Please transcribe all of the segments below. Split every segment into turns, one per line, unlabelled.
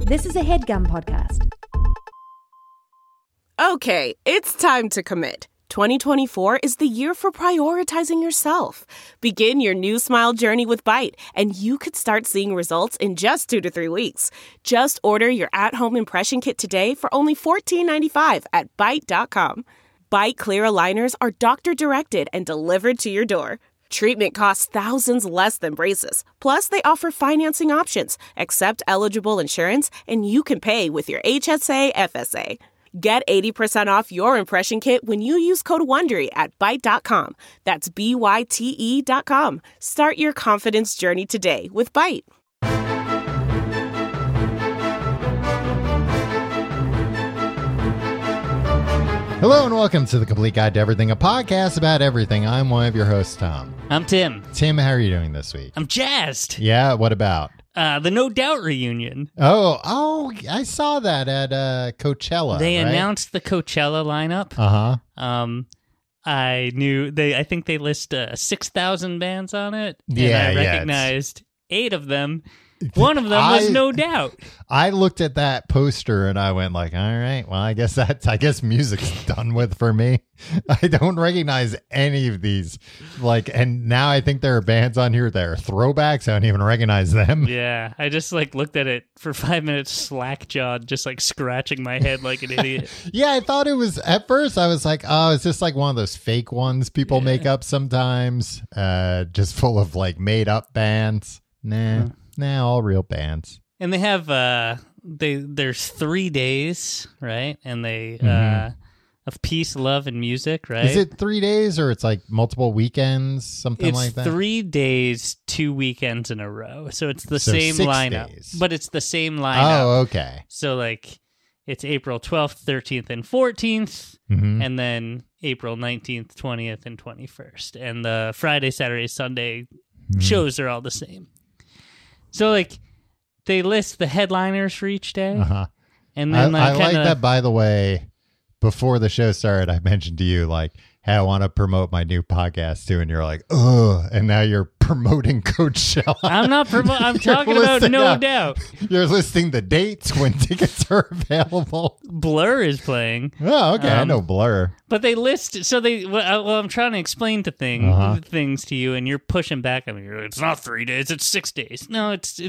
This is a HeadGum podcast.
Okay, it's time to commit. 2024 is the year for prioritizing yourself. Begin your new smile journey with Byte, and you could start seeing results in just 2 to 3 weeks. Just order your at-home impression kit today for only $14.95 at Byte.com. Byte Clear aligners are doctor-directed and delivered to your door. Treatment costs thousands less than braces. Plus, they offer financing options, accept eligible insurance, and you can pay with your HSA FSA. Get 80% off your impression kit when you use code WONDERY at Byte.com. That's BYTE.com. Start your confidence journey today with Byte.
Hello and welcome to The Complete Guide to Everything, a podcast about everything. I'm one of your hosts, Tom.
I'm Tim.
Tim, how are you doing this week?
I'm jazzed.
Yeah, what about?
The No Doubt reunion.
Oh, I saw that at Coachella.
They
right?
announced the Coachella lineup.
Uh-huh.
I think they list 6,000 bands on it.
Yeah,
and I recognized 8 of them. One of them was No Doubt.
I looked at that poster and I went like, all right, well, I guess music's done with for me. I don't recognize any of these. And now I think there are bands on here that are throwbacks. I don't even recognize them.
Yeah, I just looked at it for 5 minutes, slack-jawed, just scratching my head like an idiot.
Yeah, I thought it was, at first I was like, oh, it's just one of those fake ones people make up sometimes, just full of made up bands. Nah, all real bands.
And they have there's 3 days, right? And they of peace, love, and music, right?
Is it 3 days or it's multiple weekends, something like that?
It's 3 days, 2 weekends in a row. So it's the same
6
lineup.
days.
But it's the same lineup.
Oh, okay.
So it's April 12th, 13th, and 14th, and then April 19th, 20th, and 21st. And the Friday, Saturday, Sunday shows are all the same. So, they list the headliners for each day.
Uh-huh.
And then,
I like that, by the way, before the show started, I mentioned to you, hey, I want to promote my new podcast, too. And you're like, ugh. And now you're promoting Coachella.
I'm not promoting. I'm talking about No Doubt.
You're listing the dates when tickets are available.
Blur is playing.
Oh, okay. I know Blur.
But they list, so I'm trying to explain things to you, and you're pushing back on me. You're like, it's not 3 days, it's 6 days. No, it's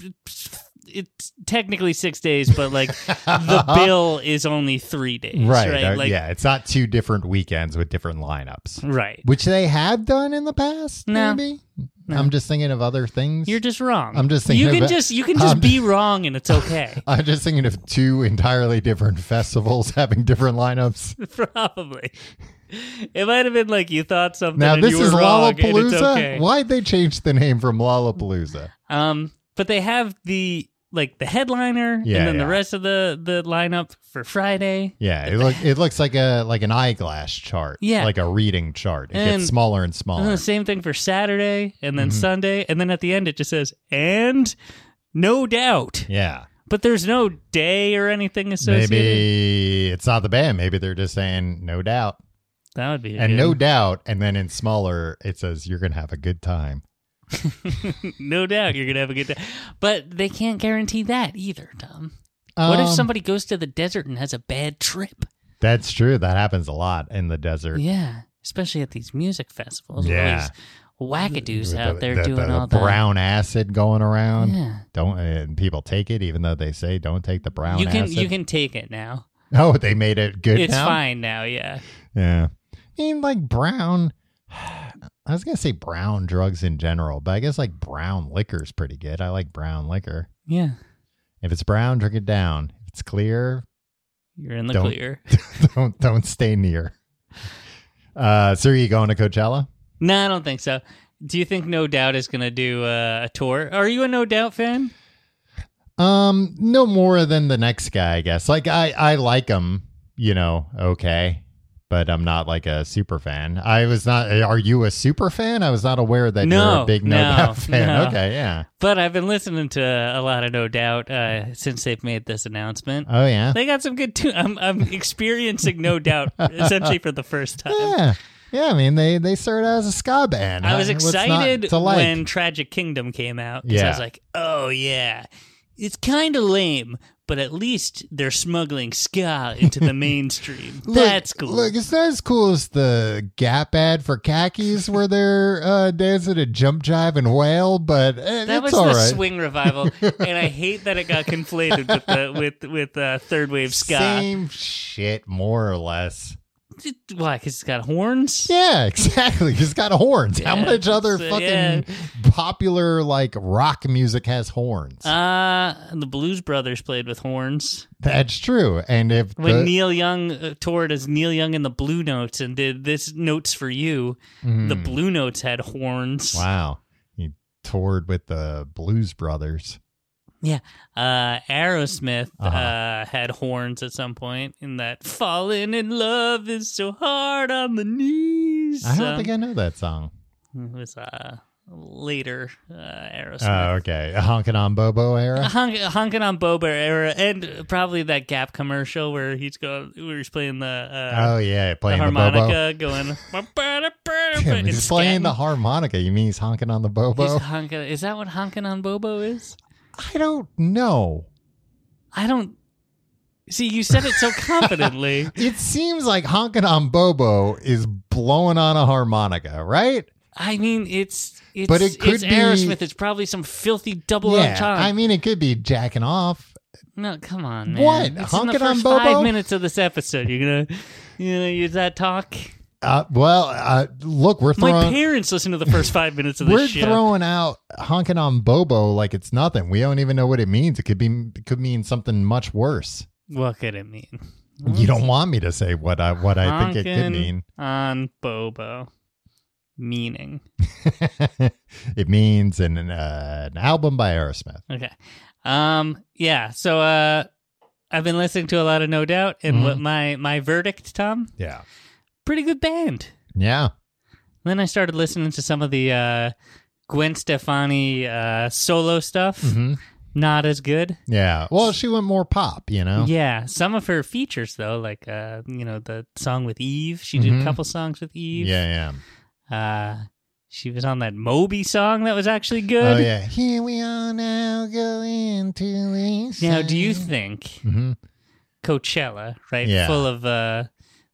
technically 6 days, but the bill is only 3 days. Right.
Yeah, it's not 2 different weekends with different lineups.
Right.
Which they have done in the past,
No.
maybe?
No.
I'm just thinking of other things.
You're just wrong.
I'm just thinking
you can just be wrong, and it's okay.
I'm just thinking of 2 entirely different festivals having different lineups.
Probably. It might have been you thought something.
Now,
and
this
you were
is
wrong,
Lollapalooza?
and it's okay.
Why'd they change the name from Lollapalooza?
But they have the headliner, and then the rest of the lineup for Friday.
Yeah, it looks like an eyeglass chart.
Yeah,
like a reading chart. It gets smaller and smaller.
The same thing for Saturday, and then Sunday, and then at the end it just says "and No Doubt."
Yeah,
but there's no day or anything associated.
Maybe it's not the band. Maybe they're just saying "No Doubt."
That would be
No Doubt, and then in smaller it says "You're gonna have a good time."
No doubt you're gonna have a good time, but they can't guarantee that either, Tom. What if somebody goes to the desert and has a bad trip?
That's true. That happens a lot in the desert.
Yeah, especially at these music festivals.
Yeah,
all these wackadoos out there
the
doing all that
brown acid going around.
Yeah,
and people take it even though they say don't take the brown acid.
You can take it now.
Oh, they made it good.
It's
now?
fine now. Yeah.
Yeah. I mean, brown. I was going to say brown drugs in general, but I guess brown liquor is pretty good. I like brown liquor.
Yeah.
If it's brown, drink it down. If it's clear,
you're in the clear.
Don't stay near. So are you going to Coachella?
No, I don't think so. Do you think No Doubt is going to do a tour? Are you a No Doubt fan?
No more than the next guy, I guess. I like him, okay. But I'm not a super fan. I was not. Are you a super fan? I was not aware that you're a big No Doubt fan.
No.
Okay, yeah.
But I've been listening to a lot of No Doubt since they've made this announcement.
Oh yeah,
they got some good I'm experiencing No Doubt essentially for the first time.
Yeah. Yeah, I mean, they started out as a ska band.
I was excited when Tragic Kingdom came out because I was like, oh, yeah, it's kind of lame, but at least they're smuggling ska into the mainstream. That's cool.
Look, it's not as cool as the Gap ad for khakis where they're dancing a jump, jive, and wail, but
that was
it's all
the
right.
swing revival, and I hate that it got conflated with third wave ska.
Same shit, more or less.
Why? Because it's got horns?
Yeah, exactly. It's got horns. How
Yeah,
much other
it's,
fucking popular like rock music has horns?
The Blues Brothers played with horns.
That's true. And if
When Neil Young toured as Neil Young and the Blue Notes and did This Notes for You, the Blue Notes had horns.
Wow, he toured with the Blues Brothers.
Yeah. Aerosmith had horns at some point in that Falling in Love is so hard on the knees.
I don't think I know that song.
It was later Aerosmith.
Oh, okay. A Honkin' on Bobo era?
Honkin' on Bobo era, and probably that Gap commercial where he's playing the
Oh, yeah, playing the
harmonica,
Bobo.
going.
He's playing the harmonica. You mean he's honking on the Bobo?
Is that what honking on Bobo is?
I don't know.
I don't. See, you said it so confidently.
It seems like honking on Bobo is blowing on a harmonica, right?
I mean, it's
But it could be
Aerosmith. It's probably some filthy double entendre.
I mean, it could be jacking off.
No, come on, man.
What?
It's
Honking
in the
on
first
Bobo?
5 minutes of this episode. You're gonna use that talk?
Look, we're
My
throwing.
parents listen to the first 5 minutes of this
We're
show.
throwing out honking on Bobo like it's nothing. We don't even know what it means. It could mean something much worse.
What could it mean?
You don't want me to say what I think it could mean.
On Bobo. Meaning.
It means an album by Aerosmith.
Okay. Yeah. So I've been listening to a lot of No Doubt, and what my verdict, Tom?
Yeah.
Pretty good band.
Yeah.
Then I started listening to some of the Gwen Stefani solo stuff.
Mm-hmm.
Not as good.
Yeah. Well, she went more pop, you know?
Yeah. Some of her features, though, like, the song with Eve. She did a couple songs with Eve.
Yeah,
She was on that Moby song that was actually good.
Oh, yeah. Here we are now going to the
Now, do you think Coachella, right?
Yeah.
Full of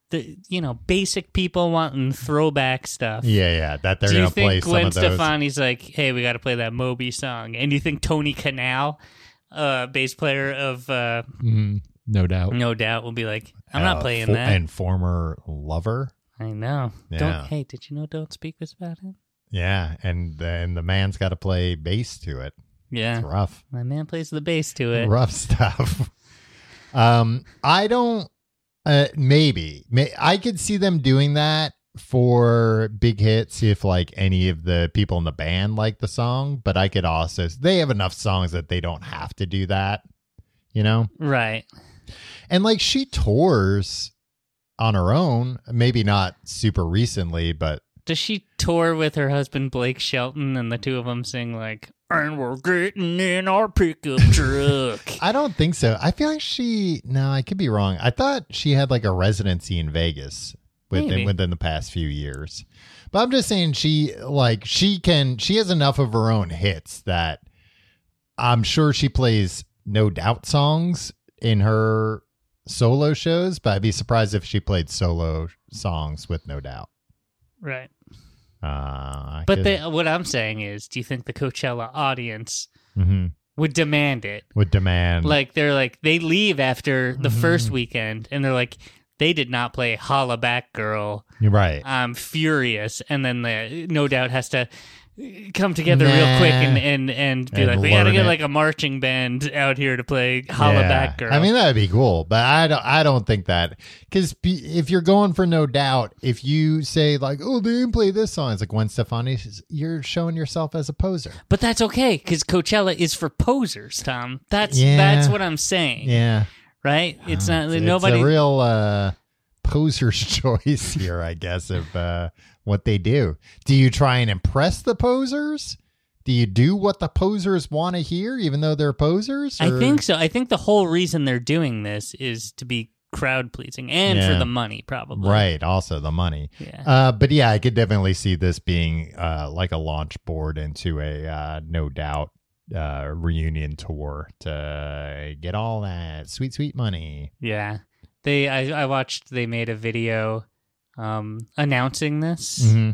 basic people wanting throwback stuff.
Yeah, that they're
Do you
going to play
think
some
Gwen
of those.
Stefani's like, hey, we got to play that Moby song? And do you think Tony Kanal, bass player of
No doubt.
No Doubt, will be like, I'm not playing that.
And former lover.
I know.
Yeah.
Hey, did you know Don't Speak was about him?
Yeah, and the man's got to play bass to it.
Yeah.
It's rough.
My man plays the bass to it.
Rough stuff. I don't. Maybe I could see them doing that for big hits if like any of the people in the band like the song, but I could also, they have enough songs that they don't have to do that, you know?
Right.
And like she tours on her own, maybe not super recently, but
Does she tour with her husband Blake Shelton and the two of them sing like, and we're getting in our pickup truck?
I don't think so. I feel like no, I could be wrong. I thought she had like a residency in Vegas within the past few years. But I'm just saying she has enough of her own hits that I'm sure she plays No Doubt songs in her solo shows, but I'd be surprised if she played solo songs with No Doubt.
Right.
But
what I'm saying is, do you think the Coachella audience would demand it? Like, they leave after the first weekend, and they're like, they did not play Holla Back Girl.
You're right.
I'm furious. And then the No Doubt has to come together real quick and be like, we got to get like a marching band out here to play Holla Back Girl.
I mean, that'd be cool, but I don't think that, because if you're going for No Doubt, if you say like, oh, they didn't play this song, it's like Gwen Stefani, you're showing yourself as a poser.
But that's okay, because Coachella is for posers, Tom. That's what I'm saying.
Yeah.
Right? It's not
nobody. It's a real poser's choice here, I guess, of what they do. Do you try and impress the posers? Do you do what the posers want to hear, even though they're posers? Or?
I think so. I think the whole reason they're doing this is to be crowd pleasing and for the money, probably.
Right. Also the money.
Yeah.
But yeah, I could definitely see this being like a launch board into a No Doubt reunion tour to get all that sweet, sweet money.
Yeah. I watched, they made a video announcing this.
Mm-hmm.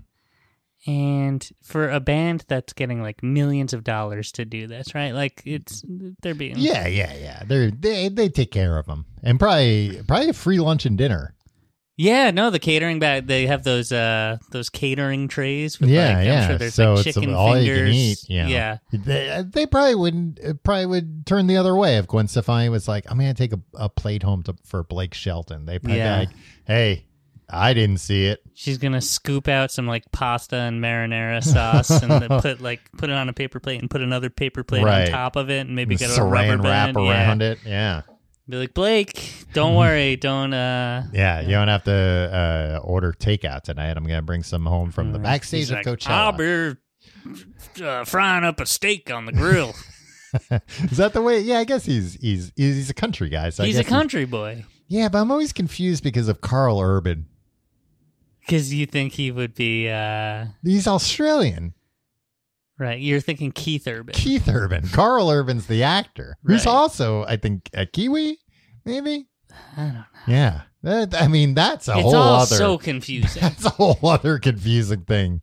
And for a band that's getting like millions of dollars to do this, right? Like they're being
Yeah. They take care of them, and probably a free lunch and dinner.
Yeah, no, the catering bag, they have those catering trays with I'm sure there's
so
like
it's
chicken
all
fingers.
you can eat.
Yeah.
They probably would turn the other way if Gwen Stefani was like, I'm gonna take a plate home for Blake Shelton. They probably be like, hey, I didn't see it.
She's gonna scoop out some like pasta and marinara sauce and then put it on a paper plate and put another paper plate on top of it and maybe get a rubber band
around it. Yeah.
Be like, Blake, don't worry, don't.
Yeah, you don't have to order takeout tonight. I'm gonna bring some home from the backstage of Coachella.
I'll be frying up a steak on the grill.
Is that the way? Yeah, I guess he's a country guy. So
he's a country boy.
Yeah, but I'm always confused because of Carl Urban.
Because you think he would be...
He's Australian.
Right, you're thinking Keith Urban.
Keith Urban. Carl Urban's the actor. Right. Who's also, I think, a Kiwi, maybe?
I don't know.
Yeah. That's a whole
other...
It's all
so confusing.
That's a whole other confusing thing.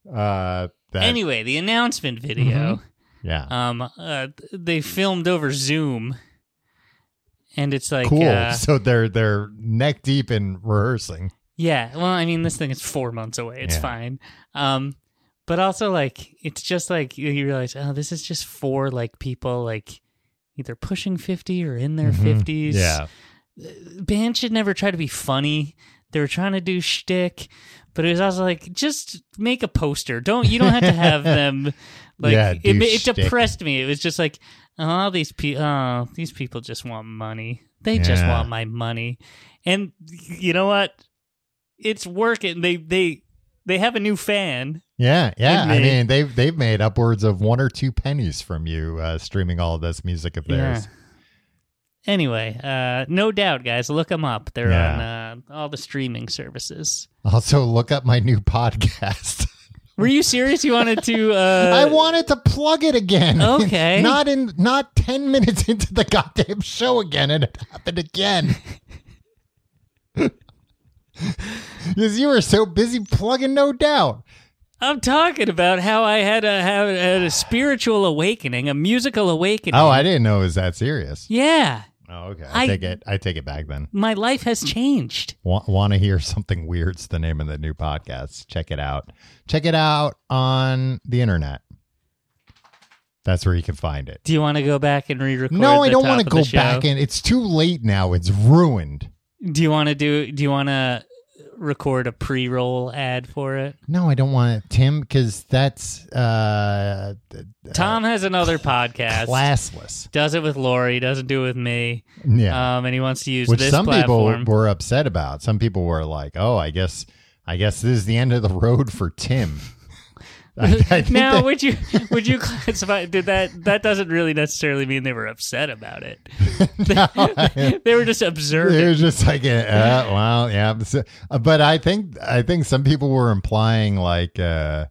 Anyway, the announcement video.
Mm-hmm. Yeah.
They filmed over Zoom. And it's like...
Cool. So they're neck deep in rehearsing.
Yeah. Well, I mean, this thing is 4 months away. It's fine. But also, like, it's just like you realize, oh, this is just for like people like either pushing 50 or in their 50s.
Yeah.
Bands should never try to be funny. They were trying to do shtick, but it was also like, just make a poster. You don't have to have them. Like, it depressed me. It was just like, oh, these people just want money. They just want my money. And you know what? It's working. They have a new fan.
Yeah. I mean, they've made upwards of 1 or 2 pennies from you streaming all of this music of theirs.
Anyway, No Doubt, guys, look them up. They're on all the streaming services.
Also, look up my new podcast.
Were you serious? You wanted to?
I wanted to plug it again.
Okay.
Not 10 minutes into the goddamn show again, and it happened again. Because you were so busy plugging No Doubt.
I'm talking about how I had a spiritual awakening, a musical awakening.
Oh, I didn't know it was that serious.
Yeah.
Oh, okay. I take it back then.
My life has changed.
Want to hear something weird's the name of the new podcast. Check it out. Check it out on the internet. That's where you can find it.
Do you want to go back and re-record?
No, I don't want to go back in. It's too late now. It's ruined.
Do you want to record a pre-roll ad for it?
No, I don't want it, Tim, because that's
Tom has another podcast.
Classless.
Does it with Lori, doesn't do it with me.
Yeah.
And he wants to use
Which
this
some
platform.
people were upset about. Some people were like, "Oh, I guess this is the end of the road for Tim."
Now, would you classify? Did that doesn't really necessarily mean they were upset about it. They were just observing.
They were just like, well, yeah. But I think some people were implying like I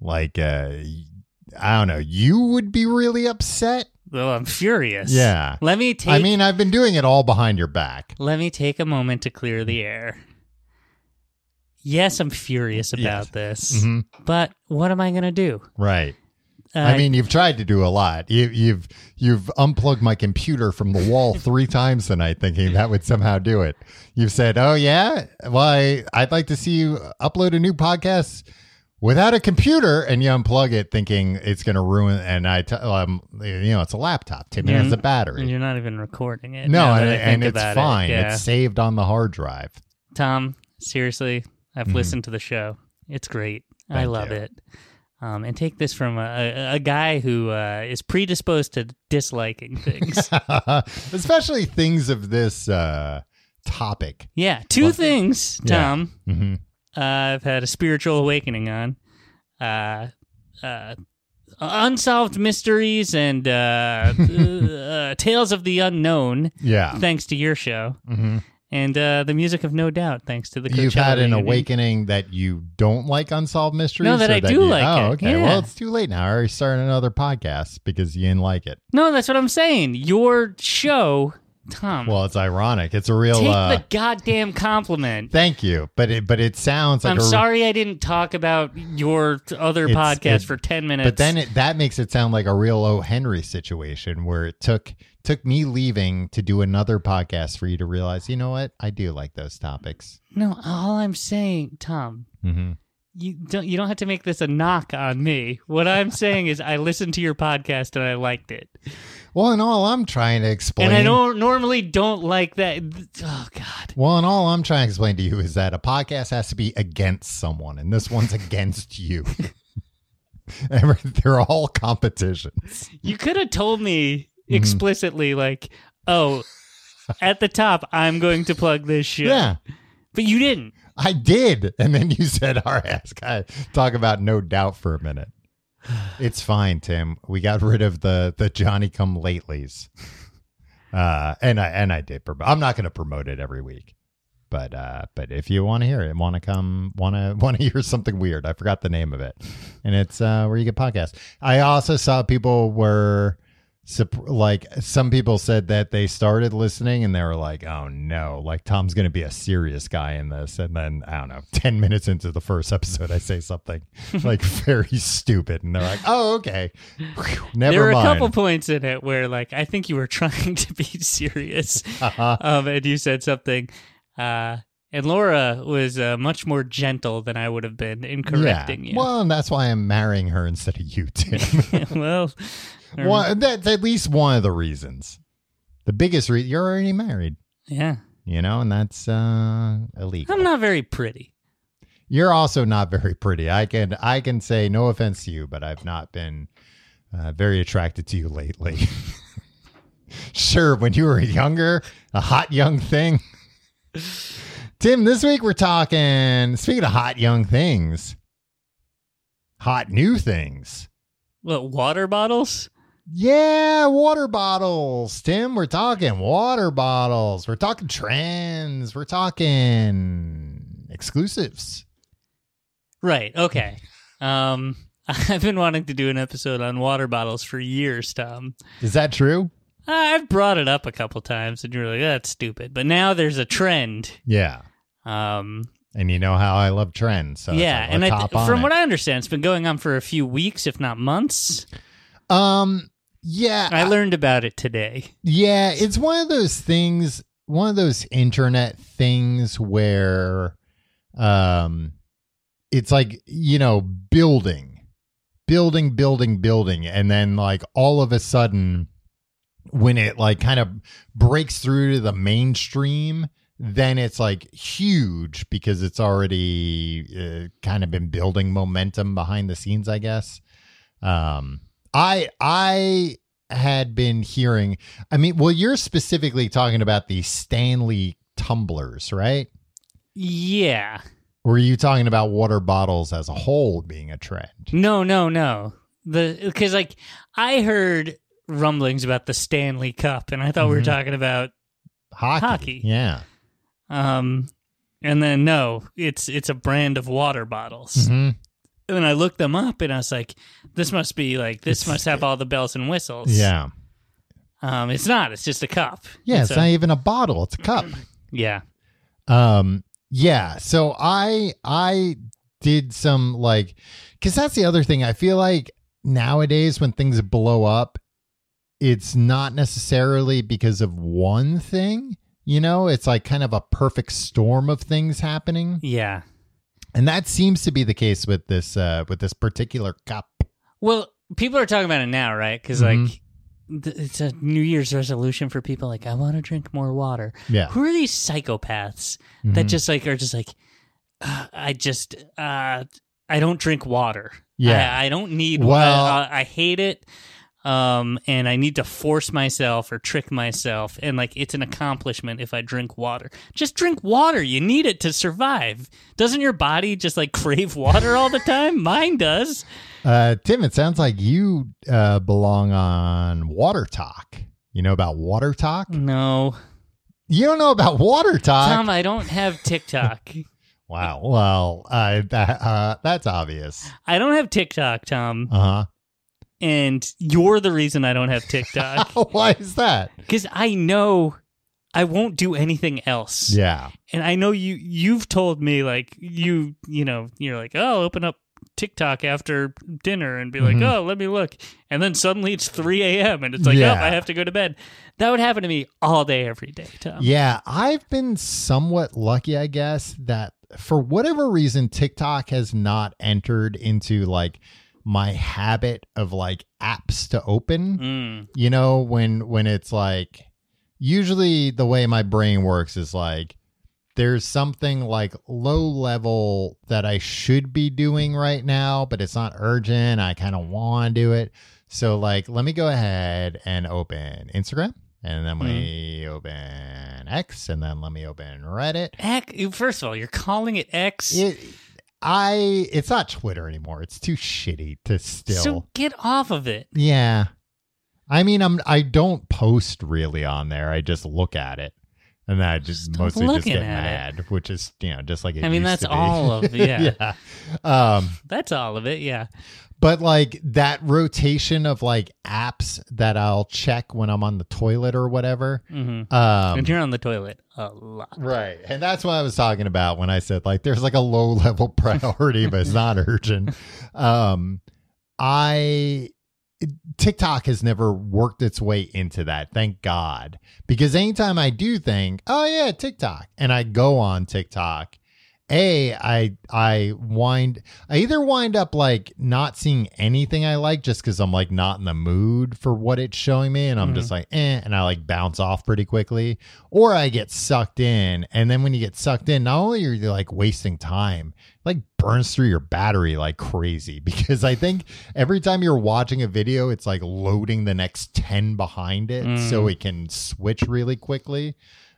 don't know, you would be really upset.
Well, I'm furious.
Yeah. I mean, I've been doing it all behind your back.
Let me take a moment to clear the air. Yes, I'm furious about this, but what am I going to do?
Right. I mean, you've tried to do a lot. You've unplugged my computer from the wall 3 times tonight, thinking that would somehow do it. You've said, "Oh yeah, well, I'd like to see you upload a new podcast without a computer," and you unplug it, thinking it's going to ruin. And it's a laptop. Tim has a battery,
and you're not even recording it.
No, and it's fine. It's saved on the hard drive.
Tom, seriously. I've listened to the show. It's great. I love it. And take this from a guy who is predisposed to disliking things.
Especially things of this topic.
Yeah. 2 things, Tom, I've had a spiritual awakening on. Unsolved mysteries and tales of the unknown.
Yeah.
Thanks to your show. And the music of No Doubt, thanks to the Coachella
You've had an
reunion.
awakening that you don't like Unsolved Mysteries?
No, that
or
I do like
Oh,
it.
okay.
Yeah.
Well, it's too late now. I already started another podcast because you didn't like it.
No, that's what I'm saying. Your show, Tom.
Well, it's ironic. It's a real...
take the goddamn compliment.
Thank you. But it sounds like
I'm sorry I didn't talk about your other podcast for 10 minutes.
But then that makes it sound like a real O. Henry situation where it took me leaving to do another podcast for you to realize, you know what? I do like those topics.
No, all I'm saying, Tom, you don't have to make this a knock on me. What I'm saying is I listened to your podcast and I liked it.
Well, and all I'm trying to explain...
And I normally don't like that. Oh, God.
Well, and all I'm trying to explain to you is that a podcast has to be against someone, and this one's against you. They're all competitions.
You could have told me explicitly, like, oh, at the top, I'm going to plug this shit.
Yeah.
But you didn't.
I did. And then you said, all right, let's talk about No Doubt for a minute. It's fine, Tim. We got rid of the Johnny Come Latelys. And I did. I'm not going to promote it every week. But if you want to hear it, want to hear something weird, I forgot the name of it. And it's where you get podcasts. I also saw people were... like some people said that they started listening and they were like, oh no, like Tom's going to be a serious guy in this. And then, I don't know, 10 minutes into the first episode, I say something like very stupid. And they're like, oh, okay. Whew, never mind.
There were a couple points in it where like, I think you were trying to be serious. And you said something, and Laura was much more gentle than I would have been in correcting you.
Well, and that's why I'm marrying her instead of you, Tim.
Well...
Well, that's at least one of the reasons. The biggest reason, you're already married.
Yeah.
You know, and that's illegal.
I'm not very pretty.
You're also not very pretty. I can say no offense to you, but I've not been very attracted to you lately. Sure, when you were younger, a hot young thing. Tim, this week we're talking, speaking of hot young things, hot new things.
What, water bottles?
Yeah, water bottles. Tim, we're talking water bottles. We're talking trends. We're talking exclusives.
Right. Okay. I've been wanting to do an episode on water bottles for years, Tom.
Is that true?
I've brought it up a couple times, and you're like, that's stupid. But now there's a trend.
Yeah. And you know how I love trends. So
yeah,
and
from what I understand, it's been going on for a few weeks, if not months.
Yeah.
I learned about it today.
Yeah, it's one of those things, one of those internet things where it's like, you know, building. And then like all of a sudden when it like kind of breaks through to the mainstream, then it's like huge because it's already kind of been building momentum behind the scenes, I guess. I had been hearing, I mean, well, you're specifically talking about the Stanley tumblers, right?
Yeah.
Or are you talking about water bottles as a whole being a trend?
No. Because like I heard rumblings about the Stanley Cup, and I thought we were talking about hockey.
Yeah.
And then no, it's a brand of water bottles.
Mm-hmm.
And then I looked them up, and I was like, this must have all the bells and whistles.
Yeah.
It's not. It's just a cup.
Yeah, it's not even a bottle. It's a cup.
Yeah.
Yeah. So I did some like, because that's the other thing. I feel like nowadays when things blow up, it's not necessarily because of one thing. You know, it's like kind of a perfect storm of things happening.
Yeah.
And that seems to be the case with this particular cup.
Well, people are talking about it now, right? Because like it's a New Year's resolution for people. Like, I want to drink more water.
Yeah.
Who are these psychopaths that just like are just like, I don't drink water.
Yeah.
I don't need.
Well,
I hate it. And I need to force myself or trick myself. And like, it's an accomplishment if I drink water. Just drink water. You need it to survive. Doesn't your body just like crave water all the time? Mine does.
Tim, it sounds like you belong on Water Talk. You know about Water Talk?
No.
You don't know about Water Talk?
Tom, I don't have TikTok.
Wow. Well, that's obvious.
I don't have TikTok, Tom.
Uh-huh.
And you're the reason I don't have TikTok.
Why is that?
Because I know I won't do anything else.
Yeah.
And I know you've told me, like, you're like, oh, I'll open up TikTok after dinner and be like, oh, let me look. And then suddenly it's 3 a.m. and it's like, oh, I have to go to bed. That would happen to me all day, every day, Tom.
Yeah. I've been somewhat lucky, I guess, that for whatever reason, TikTok has not entered into like my habit of like apps to open. You know, when it's like, usually the way my brain works is like, there's something like low level that I should be doing right now, but it's not urgent. I kind of want to do it. So like, let me go ahead and open Instagram, and then let me open X, and then let me open Reddit.
X, first of all, you're calling it X?
It's not Twitter anymore. It's too shitty to still.
So get off of it.
Yeah. I mean, I don't post really on there. I just look at it. And then I just mostly just get mad, which is, just like it
I mean,
used
that's
to be.
all of it. Yeah.
Yeah.
That's all of it. Yeah.
But like that rotation of like apps that I'll check when I'm on the toilet or whatever.
And you're on the toilet a lot.
Right. And that's what I was talking about when I said like there's like a low level priority, but it's not urgent. TikTok has never worked its way into that, thank God. Because anytime I do think, oh yeah, TikTok, and I go on TikTok, I either wind up like not seeing anything I like just because I'm like not in the mood for what it's showing me, and I'm just like, and I like bounce off pretty quickly, or I get sucked in. And then when you get sucked in, not only are you like wasting time, like burns through your battery like crazy, because I think every time you're watching a video, it's like loading the next 10 behind it so it can switch really quickly.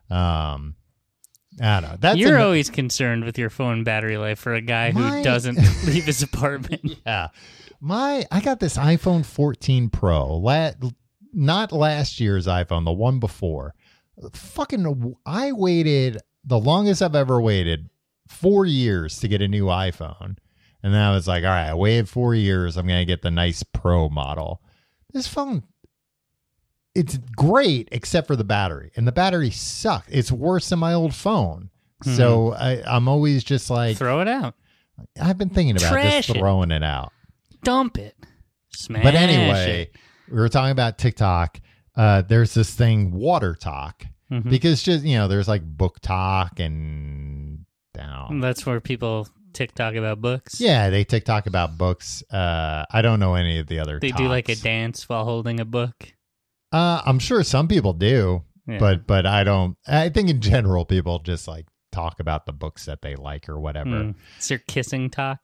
I don't know.
You're always concerned with your phone battery life for a guy who doesn't leave his apartment.
Yeah. I got this iPhone 14 Pro, not last year's iPhone, the one before. I waited the longest I've ever waited, 4 years to get a new iPhone. And then I was like, all right, I waited 4 years. I'm going to get the nice Pro model. This phone, it's great except for the battery, and the battery sucks. It's worse than my old phone. So I'm always just like,
throw it out.
I've been thinking about just throwing it out.
Dump it. Smash
but anyway,
it.
We were talking about TikTok. There's this thing, Water Talk, because just, there's like Book Talk and
that's where people TikTok about books.
Yeah, they TikTok about books. I don't know any of the other
They
talks.
do like a dance while holding a book.
I'm sure some people do, but I don't. I think in general, people just like talk about the books that they like or whatever.
Is there kissing talk?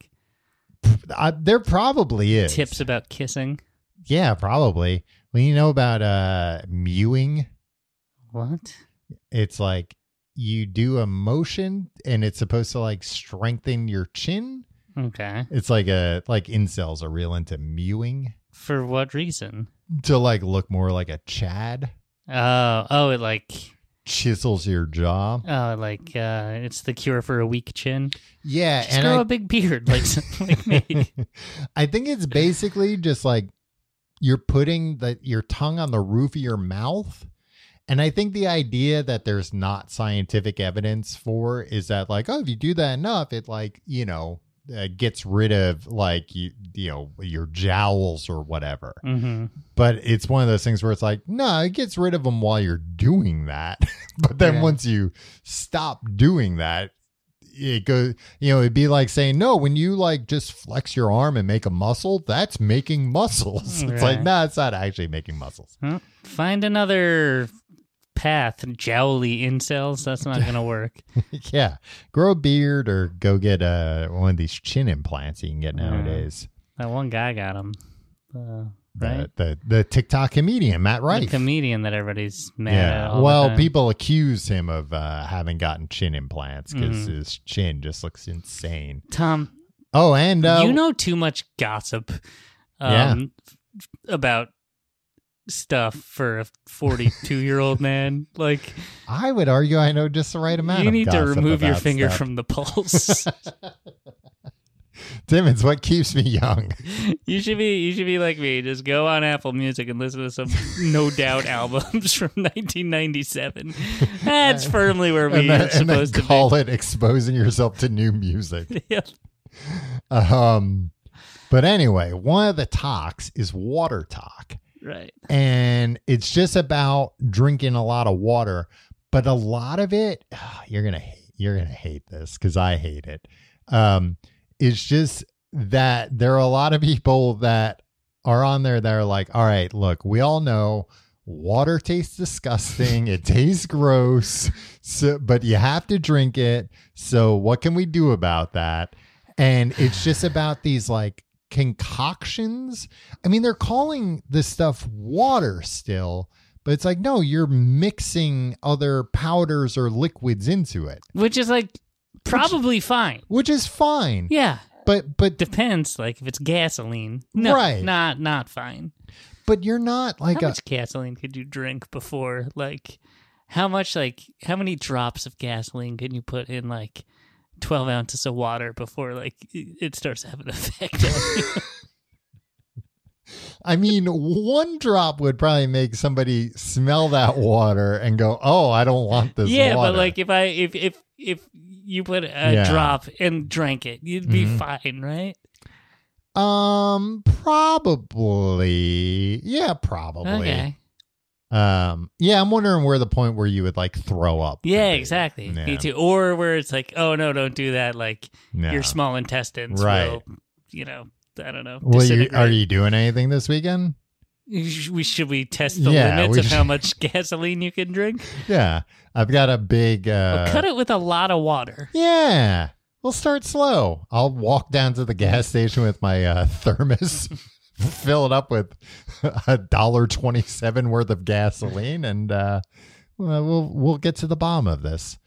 There probably is.
Tips about kissing?
Yeah, probably. Well, you know about mewing?
What?
It's like you do a motion and it's supposed to like strengthen your chin.
Okay.
It's like incels are real into mewing.
For what reason?
To like look more like a Chad.
Oh, it like
chisels your jaw.
Oh, like it's the cure for a weak chin.
Yeah,
just grow a big beard like me.
I think it's basically just like you're putting your tongue on the roof of your mouth. And I think the idea that there's not scientific evidence for is that like, oh, if you do that enough, it like, gets rid of like your jowls or whatever. But it's one of those things where it's like, no, it gets rid of them while you're doing that. But then once you stop doing that, it goes, it'd be like saying, no, when you like just flex your arm and make a muscle, that's making muscles. It's like, no, it's not actually making muscles.
Well, find another path, jowly incels. That's not gonna work.
Yeah, grow a beard or go get one of these chin implants you can get nowadays.
That one guy got them, right?
The TikTok comedian Matt Rife,
the comedian that everybody's mad at.
Well, people accuse him of having gotten chin implants because his chin just looks insane.
Tom,
oh, and
you know too much gossip about stuff for a 42-year-old man. Like,
I would argue I know just the right amount.
You
of
need to
gossip
remove your
about
finger
stuff.
from the pulse.
Tim, it's what keeps me young.
You should be like me. Just go on Apple Music and listen to some No Doubt albums from 1997. That's firmly where we are supposed to
call it exposing yourself to new music.
be. Yep.
But anyway, one of the talks is water talk.
Right.
And it's just about drinking a lot of water, but a lot of it, you're going to hate this cuz I hate it. It's just that there are a lot of people that are on there that are like, all right, look, we all know water tastes disgusting. It tastes gross, but you have to drink it. So what can we do about that? And it's just about these like concoctions. I mean, they're calling this stuff water still, but it's like, no, you're mixing other powders or liquids into it.
Which is like probably fine.
Which is fine.
Yeah.
But
Depends, like if it's gasoline. No,
right.
Not fine.
But you're not like
How much gasoline could you drink before, like, how many drops of gasoline can you put in, like, 12 ounces of water before, like, it starts to have an effect on you?
I mean, one drop would probably make somebody smell that water and go, "Oh, I don't want this water."
But like if you put a drop and drank it, you'd be fine, right?
Probably. Yeah, probably.
Okay.
Yeah, I'm wondering where the point where you would like throw up.
Yeah, exactly.
Yeah.
Me too. Or where it's like, oh no, don't do that. Like your small intestines will, I don't know.
Well, are you doing anything this weekend?
Should we test the limits of how much gasoline you can drink?
Yeah, I've got a big.
Cut it with a lot of water.
Yeah, we'll start slow. I'll walk down to the gas station with my thermos, fill it up with $1.27 worth of gasoline, and we'll get to the bottom of this.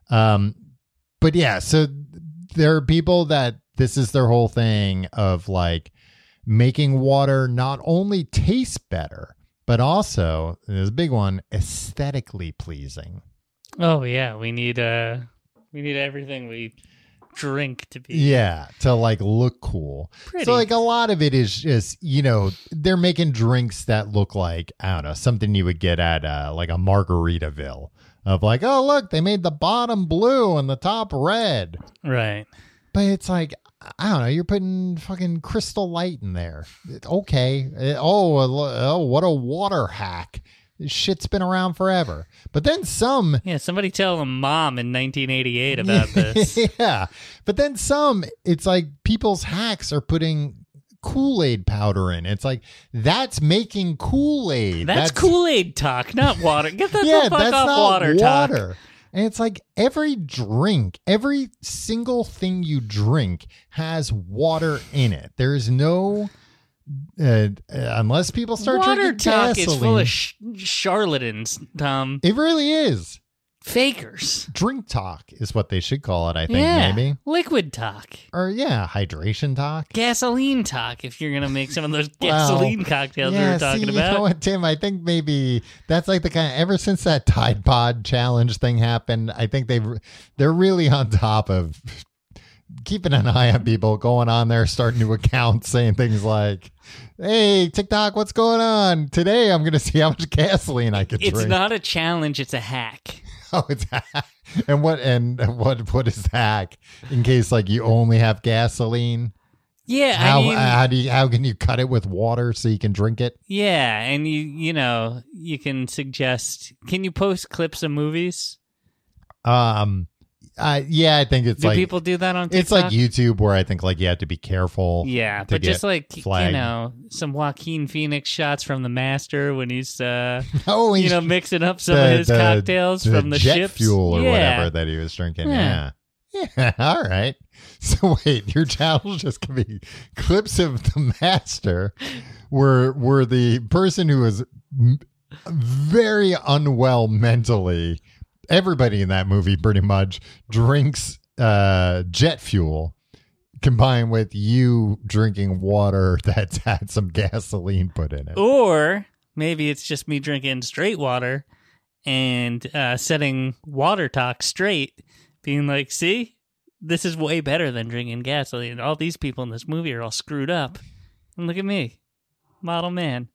But yeah, so there are people that this is their whole thing of like making water not only taste better, but also, there's a big one, aesthetically pleasing.
Oh yeah, we need everything we drink to be
to like look cool.
Pretty.
So like a lot of it is just, they're making drinks that look like, I don't know, something you would get at like a Margaritaville of like, oh look, they made the bottom blue and the top red.
Right.
But it's like, I don't know, you're putting fucking Crystal Light in there. Okay. Oh, what a water hack. This shit's been around forever. But then some...
Yeah, somebody tell a mom in 1988 about this.
Yeah. But then some, it's like people's hacks are putting Kool-Aid powder in. It's like, that's making Kool-Aid.
That's Kool-Aid talk, not water. Get the fuck
that's
off
not
water talk.
And it's like every drink, every single thing you drink has water in it. There is no, unless people start
water
drinking
talk
gasoline.
is full of charlatans, Tom.
It really is.
Fakers.
Drink talk is what they should call it, I think, maybe.
Liquid talk.
Or, hydration talk.
Gasoline talk, if you're going to make some of those gasoline cocktails we were talking about.
You know what, Tim? I think maybe that's like the kind of, ever since that Tide Pod challenge thing happened, I think they're really on top of keeping an eye on people, going on there, starting new accounts, saying things like, hey, TikTok, what's going on? Today I'm going to see how much gasoline I can drink.
It's not a challenge, it's a hack.
Oh, it's and what is hack? In case like you only have gasoline.
Yeah,
how can you cut it with water so you can drink it?
Yeah, and you can suggest. Can you post clips of movies?
I think it's
do
like
people do that on TikTok?
It's like YouTube where I think like you have to be careful.
Yeah, but just like some Joaquin Phoenix shots from The Master when he's mixing up some of his cocktails from the
jet
ships.
Fuel or whatever that he was drinking. Yeah. All right. So wait, your channel's just gonna be clips of The Master where the person who is very unwell mentally, everybody in that movie pretty much drinks jet fuel combined with you drinking water that's had some gasoline put in it.
Or maybe it's just me drinking straight water and setting water talk straight, being like, see, this is way better than drinking gasoline. All these people in this movie are all screwed up. And look at me, model man.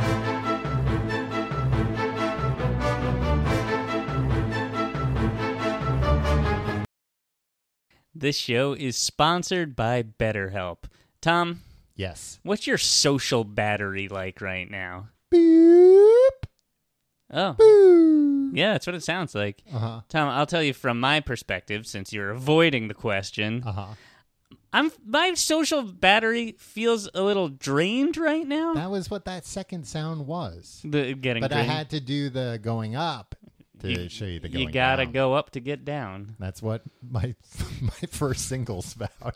This show is sponsored by BetterHelp. Tom?
Yes.
What's your social battery like right now?
Boop.
Oh.
Boo.
Yeah, that's what it sounds like.
Uh-huh.
Tom, I'll tell you from my perspective, since you're avoiding the question.
Uh-huh.
My social battery feels a little drained right now.
That was what that second sound was.
The getting
But
drained.
I had to do the going up to show you the going
You gotta
down.
go up to get down.
That's what my first single's about.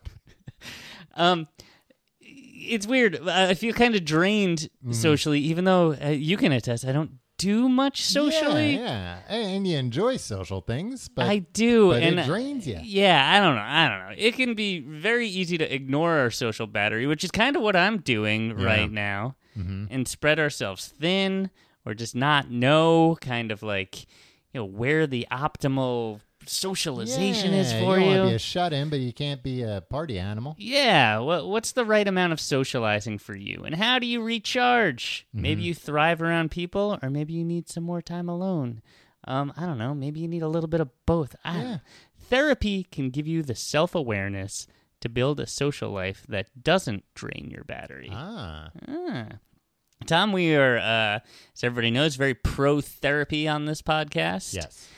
It's weird. I feel kind of drained socially, even though you can attest I don't do much socially.
Yeah. And you enjoy social things, but
I do,
but
and
it drains you.
Yeah, I don't know. It can be very easy to ignore our social battery, which is kind of what I'm doing right now, and spread ourselves thin, or just not know, kind of like, where the optimal socialization is for
you.
you.
Want to be a shut-in, but you can't be a party animal.
Yeah, what's the right amount of socializing for you? And how do you recharge? Maybe you thrive around people, or maybe you need some more time alone. I don't know. Maybe you need a little bit of both. Therapy can give you the self-awareness to build a social life that doesn't drain your battery. Tom, we are, as everybody knows, very pro-therapy on this podcast.
Yes.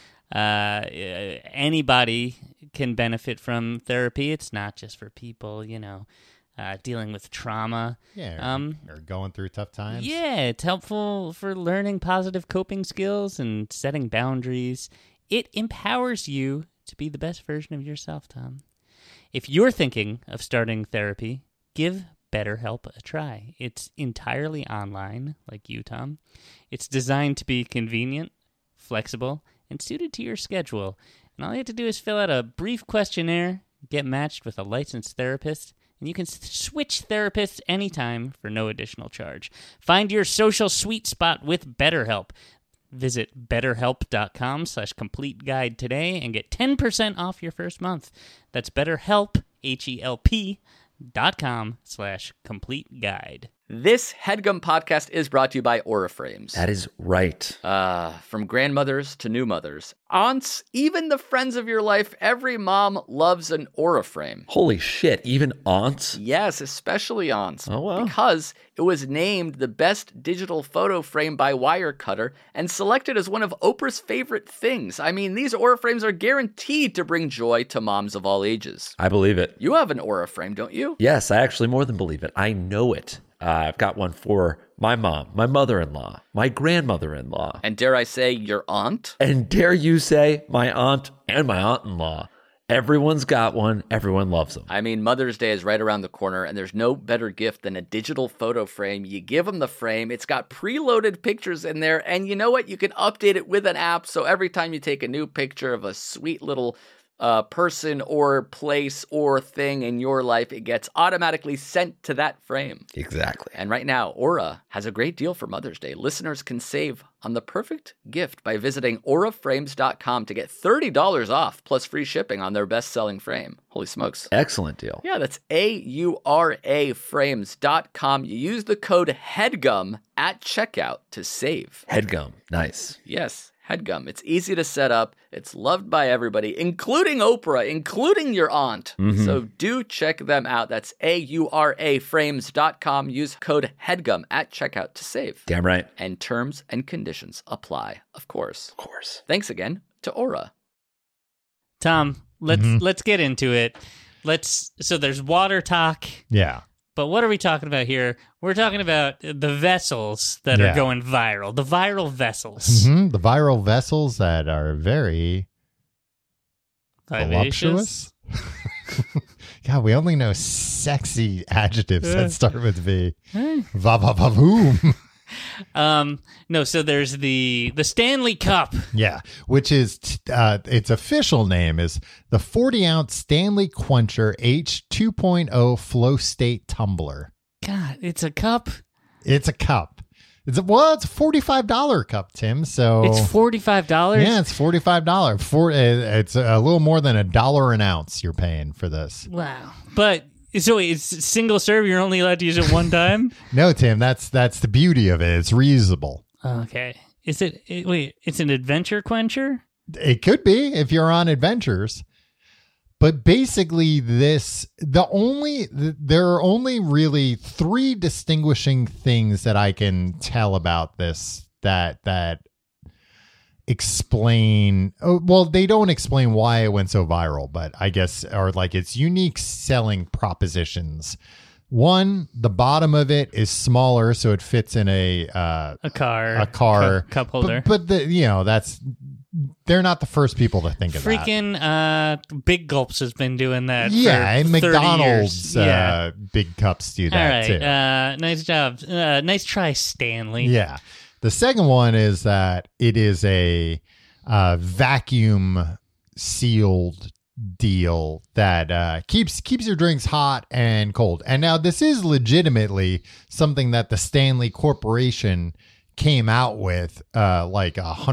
Anybody can benefit from therapy. It's not just for people, dealing with trauma.
Yeah, or going through tough times.
Yeah, it's helpful for learning positive coping skills and setting boundaries. It empowers you to be the best version of yourself, Tom. If you're thinking of starting therapy, give BetterHelp a try. It's entirely online, like you, Tom. It's designed to be convenient, flexible, and suited to your schedule. And all you have to do is fill out a brief questionnaire, get matched with a licensed therapist, and you can switch therapists anytime for no additional charge. Find your social sweet spot with BetterHelp. Visit betterhelp.com/complete guide today and get 10% off your first month. That's BetterHelp, HELP.com/complete guide.
This HeadGum podcast is brought to you by Aura Frames.
That is right.
From grandmothers to new mothers, aunts, even the friends of your life, every mom loves an Aura frame.
Holy shit, even aunts?
Yes, especially aunts.
Oh, wow.
Because it was named the best digital photo frame by Wirecutter and selected as one of Oprah's favorite things. I mean, these Aura frames are guaranteed to bring joy to moms of all ages.
I believe it.
You have an Aura frame, don't you?
Yes, I actually more than believe it. I know it. I've got one for my mom, my mother-in-law, my grandmother-in-law.
And dare I say, your aunt?
And dare you say, my aunt and my aunt-in-law. Everyone's got one. Everyone loves them.
I mean, Mother's Day is right around the corner, and there's no better gift than a digital photo frame. You give them the frame. It's got preloaded pictures in there, and you know what? You can update it with an app, so every time you take a new picture of a sweet little person or place or thing in your life, it gets automatically sent to that frame.
Exactly.
And right now, Aura has a great deal for Mother's Day. Listeners can save on the perfect gift by visiting auraframes.com to get $30 off plus free shipping on their best-selling frame. Holy smokes.
Excellent deal.
Yeah, that's auraframes.com. You use the code HEADGUM at checkout to save.
HeadGum. Nice.
Yes. HeadGum. It's easy to set up. It's loved by everybody, including Oprah, including your aunt. So do check them out. That's auraframes.com. Use code HEADGUM at checkout to save.
Damn right.
And terms and conditions apply, of course.
Of course.
Thanks again to Aura.
Tom, let's get into it. So there's water talk.
Yeah.
But what are we talking about here? We're talking about the vessels that are going viral, the viral vessels.
The viral vessels that are very
Vivacious?
voluptuous. God, we only know sexy adjectives that start with V. Va-va-va-voom.
No, so there's the Stanley Cup.
Yeah, which is, its official name is the 40-ounce Stanley Quencher H 2.0 Flow State Tumbler.
God, it's a cup.
It's a cup. It's a $45 cup, Tim. So
It's $45?
Yeah, it's $45. It's a little more than $1 an ounce you're paying for this.
Wow. But so it's single serve. You're only allowed to use it one time?
No, Tim, that's the beauty of it. It's reusable.
Okay. Wait, it's an adventure quencher?
It could be if you're on adventures. But basically there are only really 3 distinguishing things that I can tell about this that explain, well, they don't explain why it went so viral, but I guess are like its unique selling propositions. One, the bottom of it is smaller, so it fits in a car
cup holder.
But they're not the first people to think of that.
Freaking Big Gulps has been doing that.
Yeah,
for
and
30
McDonald's
years.
big cups do that
All right.
too.
Nice job. Nice try, Stanley.
Yeah. The second one is that it is a vacuum sealed deal that keeps your drinks hot and cold. And now this is legitimately something that the Stanley Corporation came out with like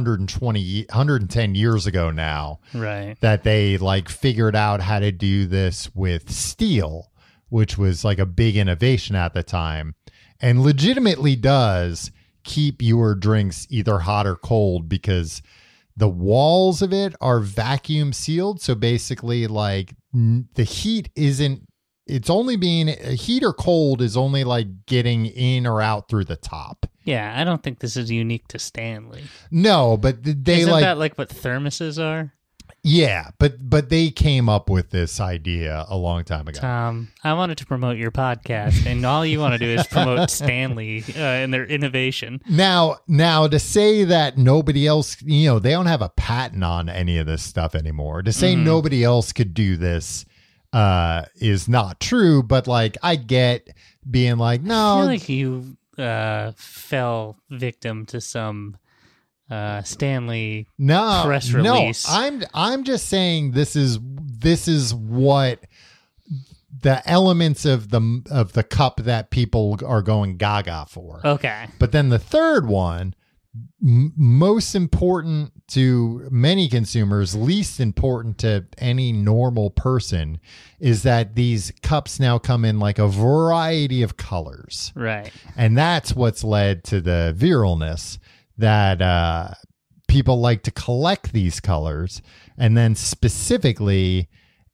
110 years ago now.
Right.
That they like figured out how to do this with steel, which was like a big innovation at the time, and legitimately does keep your drinks either hot or cold because the walls of it are vacuum sealed. So basically like the heat it's only being heat or cold is only like getting in or out through the top.
Yeah, I don't think this is unique to Stanley.
No, but they
Isn't that like what thermoses are?
Yeah, but they came up with this idea a long time ago.
Tom, I wanted to promote your podcast, and all you want to do is promote Stanley and their innovation.
Now, to say that nobody else, they don't have a patent on any of this stuff anymore. To say nobody else could do this is not true, but like I get being like, no.
I feel like you fell victim to some Stanley press release.
No, I'm just saying this is what the elements of the cup that people are going gaga for.
Okay.
But then the third one, most important to many consumers, least important to any normal person, is that these cups now come in like a variety of colors.
Right.
And that's what's led to the viralness that people like to collect these colors. And then specifically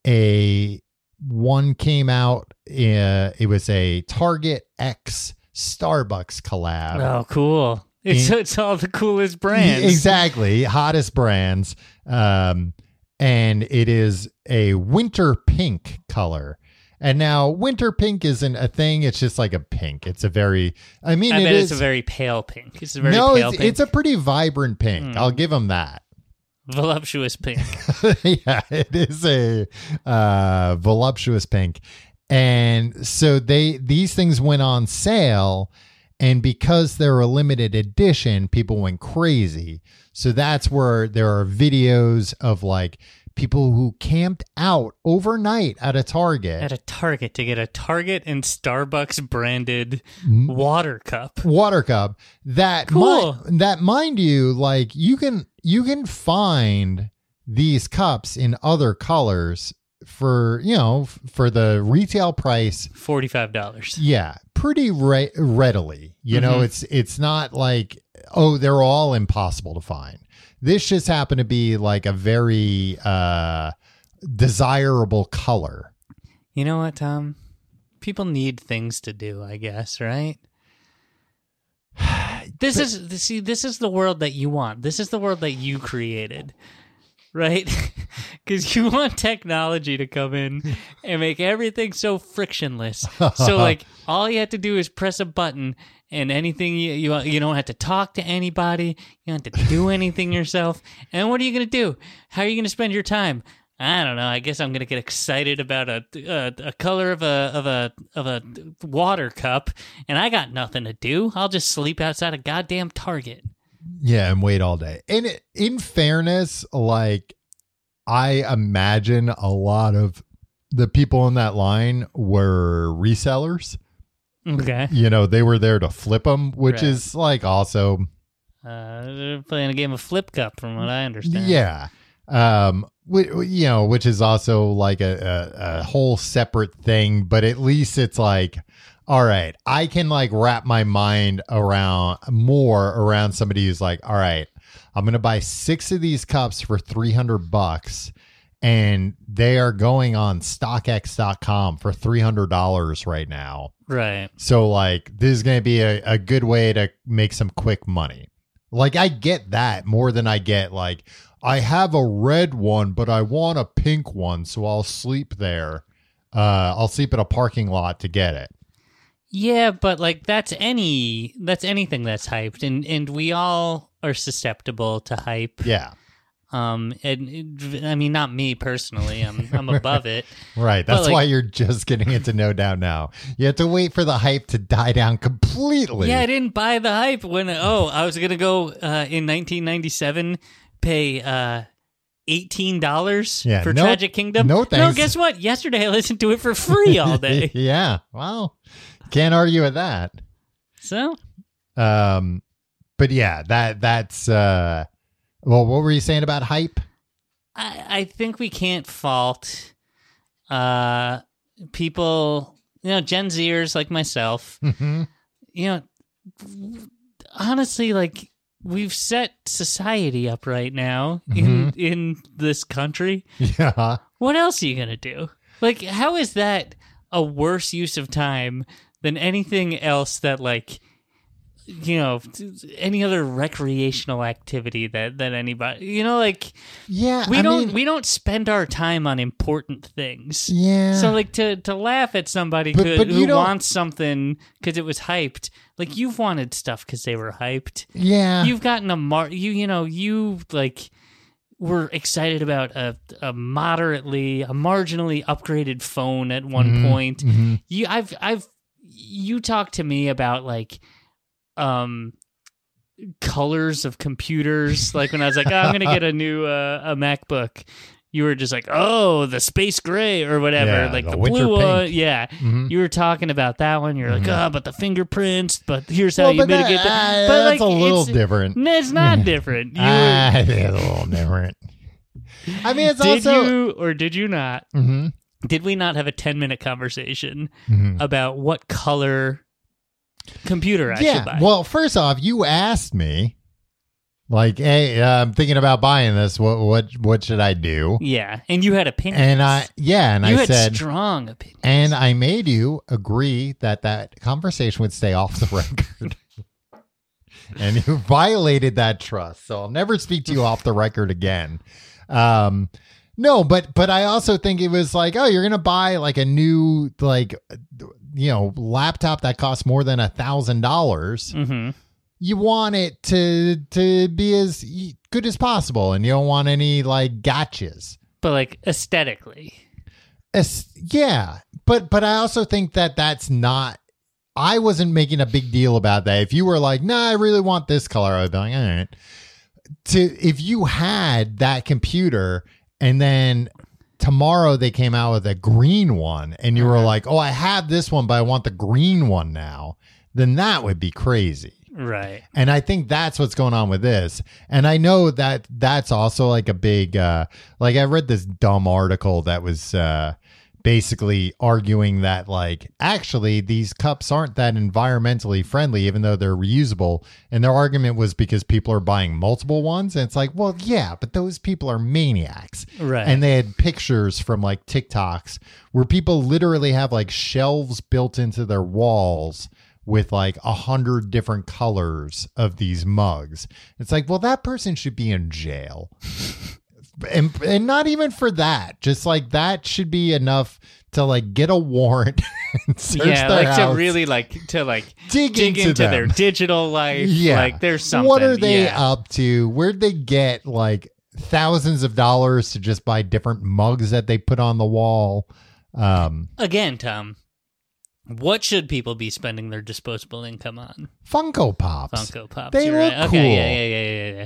one came out, it was a Target X Starbucks collab.
Oh, cool. It's all the coolest brands.
Exactly. Hottest brands. And it is a winter pink color. And now winter pink isn't a thing. It's just like a pink. It's a very, I bet
it's a very pale pink. It's a very pale pink.
It's a pretty vibrant pink. I'll give them that.
Voluptuous pink.
Yeah, it is a voluptuous pink. And so these things went on sale, and because they're a limited edition, people went crazy. So that's where there are videos of like people who camped out overnight at a Target.
At a Target to get a Target and Starbucks branded water cup.
Water cup. That
cool.
Mind you, like you can find these cups in other colors for the retail price
$45.
Yeah, pretty readily. It's not like, oh, they're all impossible to find. This just happened to be like a very desirable color.
You know what, Tom? People need things to do, I guess, right? This is the world that you want. This is the world that you created. Right? Because you want technology to come in and make everything so frictionless. So, like, all you have to do is press a button, and anything you don't have to talk to anybody. You don't have to do anything yourself. And what are you going to do? How are you going to spend your time? I don't know. I guess I'm going to get excited about a color of a water cup, and I got nothing to do. I'll just sleep outside a goddamn Target.
Yeah, and wait all day. And in fairness, like, I imagine a lot of the people in that line were resellers.
Okay.
They were there to flip them, which
Right.
is like also,
They're playing a game of flip cup, from what I understand.
yeah. Which is also like a whole separate thing, but at least it's like, all right, I can like wrap my mind around somebody who's like, all right, I'm going to buy 6 of these cups for $300 and they are going on StockX.com for $300 right now.
Right.
So like, this is going to be a good way to make some quick money. Like, I get that more than I get like, I have a red one, but I want a pink one, so I'll sleep there. I'll sleep in a parking lot to get it.
Yeah, but like that's anything that's hyped, and we all are susceptible to hype.
Yeah.
I mean, not me personally. I'm above it.
Right. That's
like,
why you're just getting into No Doubt now. You have to wait for the hype to die down completely.
Yeah, I didn't buy the hype when I was gonna go in 1997 pay $18 for Tragic Kingdom.
No thanks.
No, guess what? Yesterday I listened to it for free all day.
Yeah. Well, can't argue with that.
So,
but yeah, that's well, what were you saying about hype?
I think we can't fault people, Gen Zers like myself.
Mm-hmm.
Honestly, like, we've set society up right now in this country.
Yeah.
What else are you gonna do? Like, how is that a worse use of time than anything else that, like, any other recreational activity that anybody, like,
yeah,
we don't spend our time on important things.
Yeah.
So like to laugh at somebody who wants something because it was hyped, like, you've wanted stuff because they were hyped.
Yeah.
You've gotten you like were excited about a marginally upgraded phone at one point.
Mm-hmm.
You talked to me about like colors of computers, like when I was like, I'm gonna get a new a MacBook, you were just like, oh, the space gray or whatever,
Yeah,
like the
winter
blue one.
pink.
Yeah.
Mm-hmm.
You were talking about that one. You're like, but the fingerprints, but here's how you mitigate that. But
that's
like,
a little different.
No, it's not different.
It's a little different. I mean, it's
Did
also.
you or did you not?
Mm-hmm.
Did we not have a 10-minute conversation
Mm-hmm.
about what color computer I should buy?
Well, first off, you asked me, like, hey, I'm thinking about buying this. What should I do?
Yeah, and you had opinions.
And I
had
said
strong opinions.
and I made you agree that conversation would stay off the record. And you violated that trust. So I'll never speak to you off the record again. No, but I also think it was like, oh, you're going to buy like a new, like, laptop that costs more than $1,000.
Mm-hmm.
You want it to be as good as possible. And you don't want any like gotchas.
But like aesthetically.
Yeah. But I also think that that's not, I wasn't making a big deal about that. If you were like, nah, I really want this color, I would be like, all right. If you had that computer and then tomorrow they came out with a green one and you were like, oh, I have this one, but I want the green one now, then that would be crazy.
Right.
And I think that's what's going on with this. And I know that that's also like a big, like I read this dumb article that was basically arguing that like, actually these cups aren't that environmentally friendly, even though they're reusable. And their argument was because people are buying multiple ones. And it's like, well, yeah, but those people are maniacs.
Right.
And they had pictures from like TikToks where people literally have like shelves built into their walls with like 100 different colors of these mugs. It's like, well, that person should be in jail. And not even for that. Just like that should be enough to like get a warrant and search their
like
house,
to really like dig
into them.
their digital life.
Yeah.
Like there's something.
What are they
Yeah.
up to? Where'd they get like thousands of dollars to just buy different mugs that they put on the wall?
Again, Tom, what should people be spending their disposable income on?
Funko Pops.
Funko Pops.
They
you're
look
right.
cool.
Okay, yeah.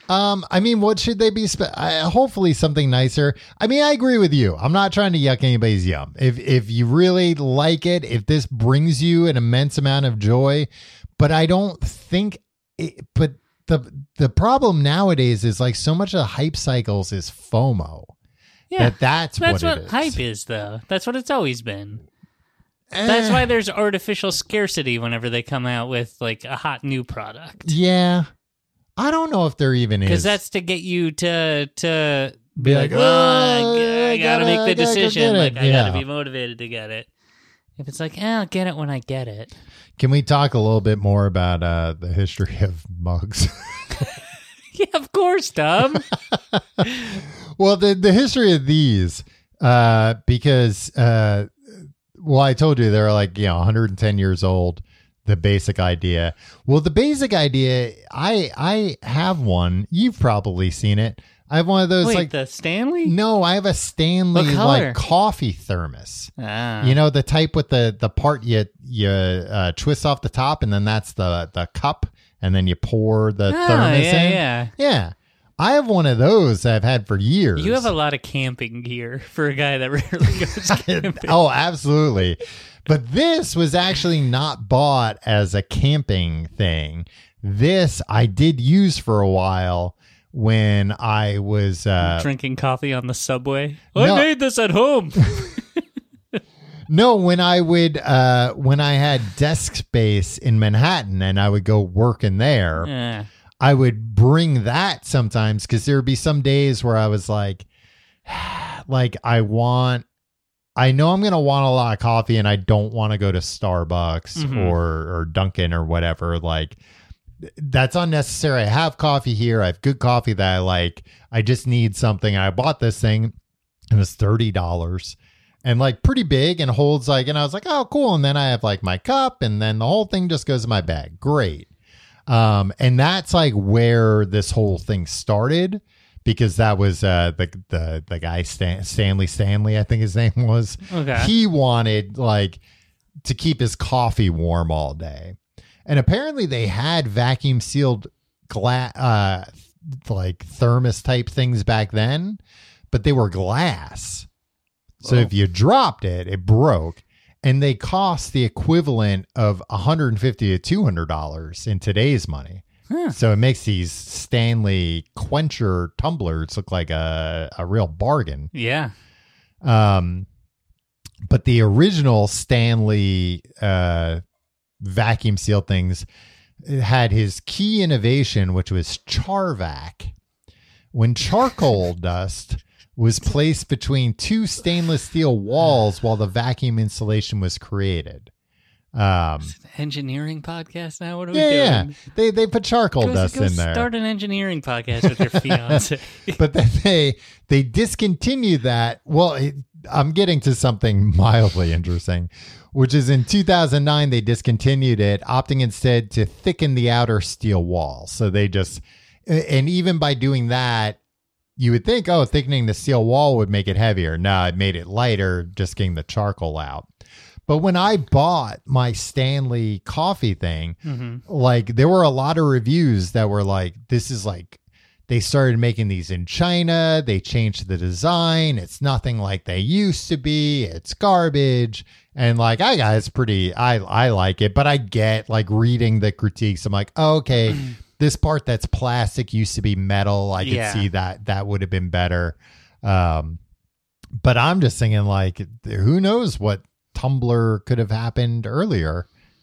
I mean, what should they be? Hopefully something nicer. I mean, I agree with you. I'm not trying to yuck anybody's yum. If you really like it, if this brings you an immense amount of joy, but I don't think but the problem nowadays is like so much of the hype cycles is FOMO.
Yeah.
That's what it is.
Hype is, though. That's what it's always been. That's why there's artificial scarcity whenever they come out with like a hot new product.
Yeah. I don't know if there even is.
Because that's to get you to
be like,
I gotta make the decision.
I
gotta be motivated to get it. If it's like, I'll get it when I get it.
Can we talk a little bit more about the history of mugs?
Yeah, of course, Tom.
Well, the history of these, because, well, I told you they're like, 110 years old. The basic idea. Well, the basic idea, I have one. You've probably seen it. I have one of those.
Wait,
like
the Stanley?
No, I have a Stanley like coffee thermos.
Ah.
You know, the type with the part you twist off the top, and then that's the cup, and then you pour the thermos in. Yeah. I have one of those that I've had for years.
You have a lot of camping gear for a guy that rarely goes camping.
Oh, absolutely. But this was actually not bought as a camping thing. This I did use for a while when I was
drinking coffee on the subway. I made this at home.
No, when I had desk space in Manhattan and I would go work in there, I would bring that sometimes because there would be some days where I was like I know I'm going to want a lot of coffee and I don't want to go to Starbucks or Dunkin' or whatever. Like, that's unnecessary. I have coffee here. I have good coffee that I like. I just need something. I bought this thing. It was $30 and like pretty big and holds like, and I was like, oh, cool. And then I have like my cup and then the whole thing just goes in my bag. Great. And that's like where this whole thing started. Because that was the guy Stanley, I think his name was.
Okay.
He wanted like to keep his coffee warm all day, and apparently they had vacuum sealed glass, like thermos type things back then, but they were glass. So if you dropped it, it broke, and they cost the equivalent of $150 to $200 in today's money.
Huh.
So it makes these Stanley quencher tumblers look like a real bargain.
Yeah.
But the original Stanley vacuum seal things had his key innovation, which was Charvac. When charcoal dust was placed between two stainless steel walls while the vacuum insulation was created.
Engineering podcast now? What are we doing?
Yeah. They put charcoal dust in there.
Start an engineering podcast with your fiance.
But then they discontinued that. Well, I'm getting to something mildly interesting, which is in 2009, they discontinued it, opting instead to thicken the outer steel wall. So they just, and even by doing that, you would think, thickening the steel wall would make it heavier. No, it made it lighter, just getting the charcoal out. But when I bought my Stanley coffee thing, like there were a lot of reviews that were like, this is like, they started making these in China. They changed the design. It's nothing like they used to be. It's garbage. And like, I like it, but I get like reading the critiques. I'm like, okay, this part that's plastic used to be metal. I could see that would have been better. But I'm just thinking like, who knows what tumbler could have happened earlier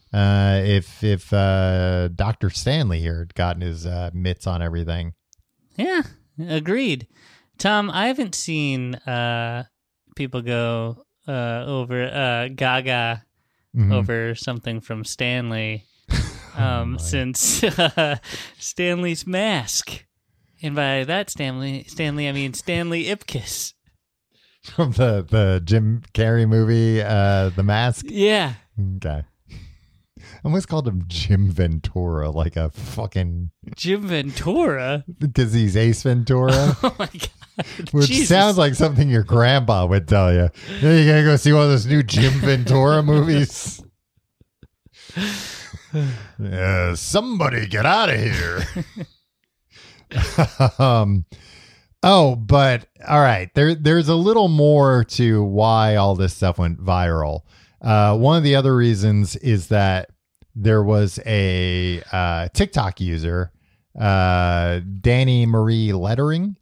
if Dr. Stanley here had gotten his mitts on everything.
Yeah, agreed. Tom, I haven't seen people go over gaga over something from Stanley since Stanley's Mask. And by that Stanley, I mean Stanley Ipkiss.
From the Jim Carrey movie, The Mask?
Yeah.
Okay. I almost called him Jim Ventura, like a fucking...
Jim Ventura?
Because he's Ace Ventura.
Oh my God.
Which sounds like something your grandpa would tell you. Yeah, you gotta go see one of those new Jim Ventura movies. Somebody get out of here. But all right, there's a little more to why all this stuff went viral. One of the other reasons is that there was a TikTok user, Danny Marie Lettering.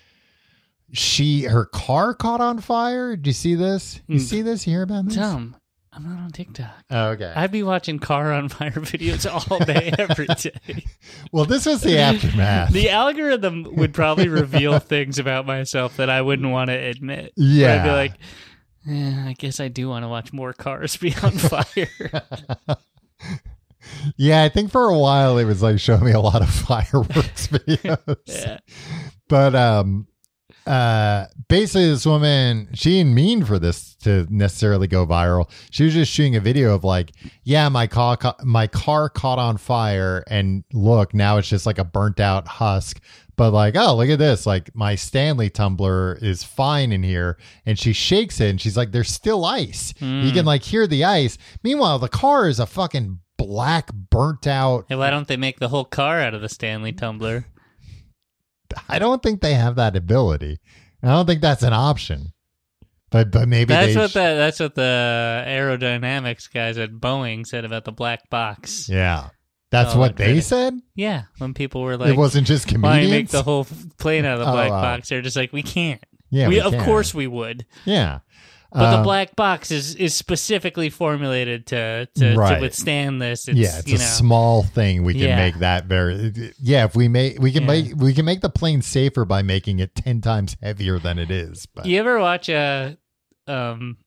Her car caught on fire. Did you see this? You see this? You hear about this?
Tom, I'm not on TikTok.
Oh, okay.
I'd be watching car on fire videos all day, every day.
Well, this was the aftermath.
The algorithm would probably reveal things about myself that I wouldn't want to admit.
Yeah.
I'd be like, I guess I do want to watch more cars be on fire.
Yeah, I think for a while it was like showing me a lot of fireworks videos.
Yeah.
But basically this woman, she didn't mean for this to necessarily go viral. She was just shooting a video of like, yeah, my car caught on fire, and look, now it's just like a burnt out husk. But like, oh, look at this. Like, my Stanley tumbler is fine in here. And she shakes it and she's like, there's still ice. You can like hear the ice. Meanwhile, the car is a fucking black, burnt out.
Hey, why don't they make the whole car out of the Stanley tumbler?
I don't think they have that ability. I don't think that's an option. But maybe
that's what the aerodynamics guys at Boeing said about the black box.
Yeah. That's what they said?
Yeah, when people were like,
it wasn't just comedians?
Why make the whole plane out of the black box? They're just like, we can't.
Yeah,
of course we would.
Yeah.
But the black box is specifically formulated to withstand this.
It's a small thing. We can make that very. Yeah, if we make the plane safer by making it 10 times heavier than it is. But
you ever watch like an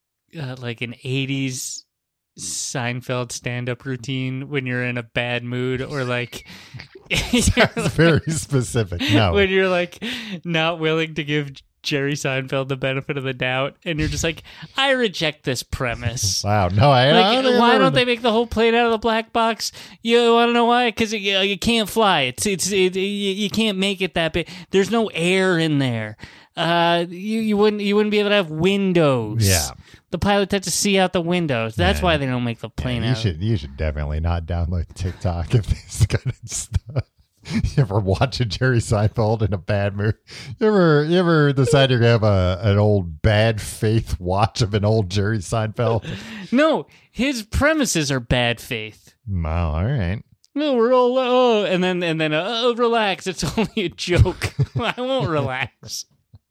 80s Seinfeld stand-up routine when you're in a bad mood, or like
that's very specific. No,
when you're like not willing to give Jerry Seinfeld the benefit of the doubt, and you're just like, I reject this premise.
Wow, no,
why don't they make the whole plane out of the black box? You want to know why? Because you can't fly. You can't make it that big. There's no air in there. You wouldn't be able to have windows.
Yeah.
The pilots have to see out the windows. That's why they don't make the plane out.
You should definitely not download TikTok if this kind of stuff. You ever watch a Jerry Seinfeld in a bad mood? You ever decide you're going to have an old bad faith watch of an old Jerry Seinfeld?
No, his premises are bad faith.
Wow, all right.
No, we're all and then relax. It's only a joke. I won't relax.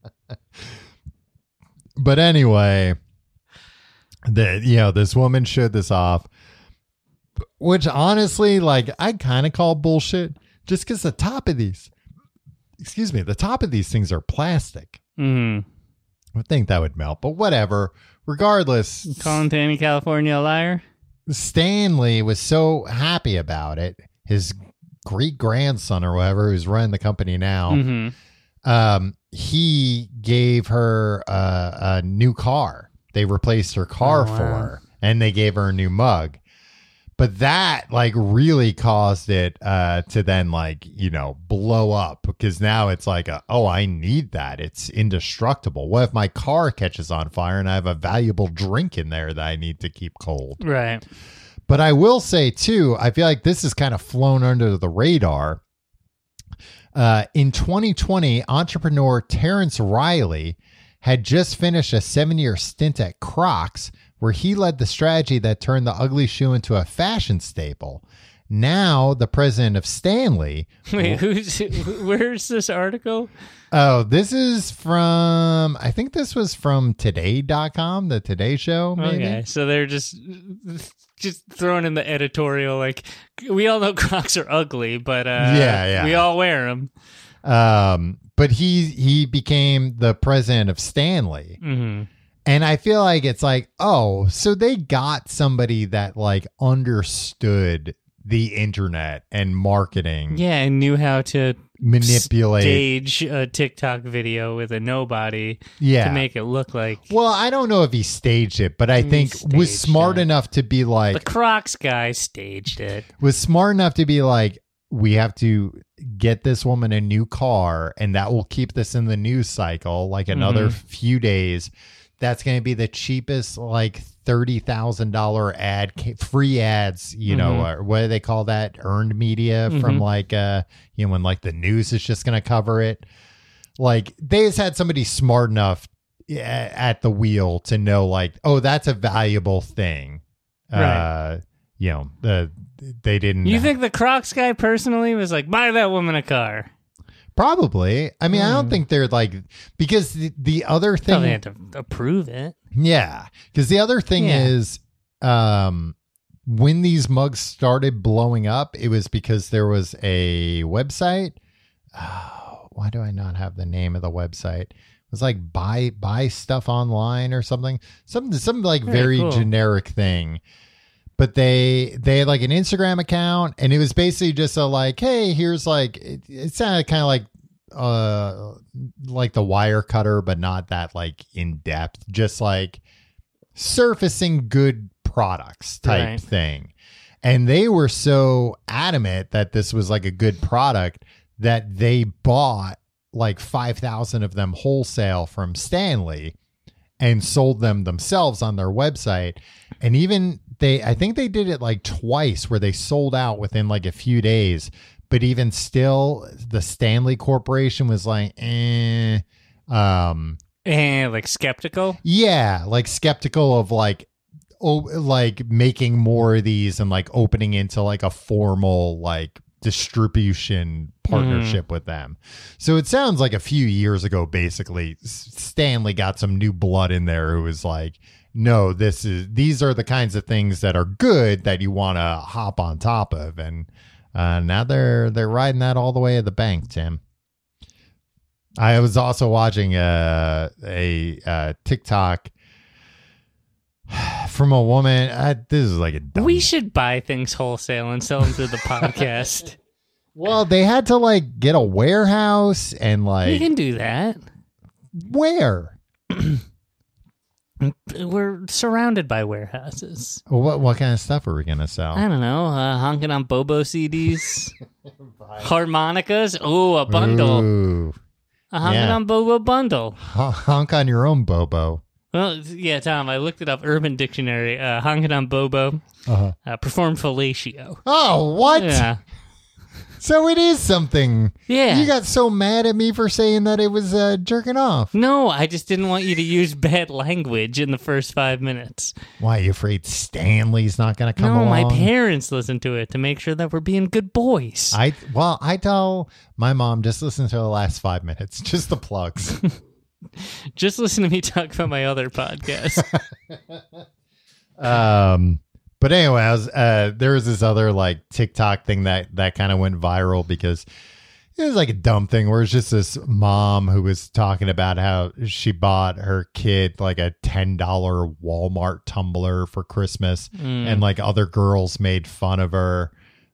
But anyway, this woman showed this off, which honestly, like, I kind of call bullshit, just because the top of these things are plastic. I would think that would melt, but whatever. Regardless,
calling Danny California a liar.
Stanley was so happy about it. His great grandson or whatever, who's running the company now, he gave her a new car. They replaced her car for her, and they gave her a new mug. But that like really caused it to then like, blow up, because now it's like, I need that. It's indestructible. What if my car catches on fire and I have a valuable drink in there that I need to keep cold?
Right.
But I will say too, I feel like this has kind of flown under the radar. In 2020, entrepreneur Terrence Riley had just finished a 7-year stint at Crocs, where he led the strategy that turned the ugly shoe into a fashion staple. Now, the president of Stanley.
Wait, where's this article?
Oh, this is from, I think this was from today.com, the Today Show, maybe.
Okay, so they're just throwing in the editorial, like, we all know Crocs are ugly, but we all wear them.
But he became the president of Stanley.
Mm-hmm.
And I feel like it's like, so they got somebody that like understood the internet and marketing.
Yeah, and knew how to
manipulate,
stage a TikTok video with a nobody to make it look like.
Well, I don't know if he staged it, but I think was smart enough to be like,
the Crocs guy staged it.
Was smart enough to be like, we have to get this woman a new car, and that will keep this in the news cycle like another few days that's going to be the cheapest, like $30,000 free ads, you know, or what do they call that? Earned media from like, when like the news is just going to cover it. Like they just had somebody smart enough at the wheel to know like, oh, that's a valuable thing.
Right.
They didn't.
You think the Crocs guy personally was like, buy that woman a car?
Probably. I mean, I don't think they're like, because the other thing.
They had to approve it.
Yeah. Because the other thing is, when these mugs started blowing up, it was because there was a website. Oh, why do I not have the name of the website? It was like buy stuff online or something. Some like very
cool.
generic thing. But they had like an Instagram account, and it was basically just a like, hey, here's like, it sounded kind of like the wire cutter, but not that like in depth, just like surfacing good products type thing. And they were so adamant that this was like a good product that they bought like 5,000 of them wholesale from Stanley and sold them themselves on their website. And even I think they did it like twice where they sold out within like a few days. But even still, the Stanley Corporation was like,
like skeptical?
Yeah, like skeptical of like making more of these and like opening into like a formal like distribution partnership with them. So it sounds like a few years ago, basically, Stanley got some new blood in there who was like, no, these are the kinds of things that are good that you want to hop on top of. And now they're riding that all the way to the bank, Tim. I was also watching a TikTok from a woman. This is like a dumb.
We should buy things wholesale and sell them through the podcast.
Well, they had to like get a warehouse and like.
You can do that.
Where?
We're surrounded by warehouses.
What kind of stuff are we gonna sell?
I don't know. Honking on Bobo CDs, harmonicas. Oh, a bundle.
Ooh.
A honking on Bobo bundle.
Honk on your own Bobo.
Well, yeah, Tom. I looked it up. Urban Dictionary. Honking on Bobo. Perform fellatio.
Oh, what?
Yeah.
So it is something.
Yeah.
You got so mad at me for saying that it was jerking off.
No, I just didn't want you to use bad language in the first 5 minutes.
Why, you afraid Stanley's not going to come along?
No, my parents listen to it to make sure that we're being good boys.
I tell my mom, just listen to the last 5 minutes. Just the plugs.
Just listen to me talk about my other podcast.
But anyway, there was this other like TikTok thing that kind of went viral because it was like a dumb thing where it's just this mom who was talking about how she bought her kid like a $10 Walmart tumbler for Christmas, and like other girls made fun of her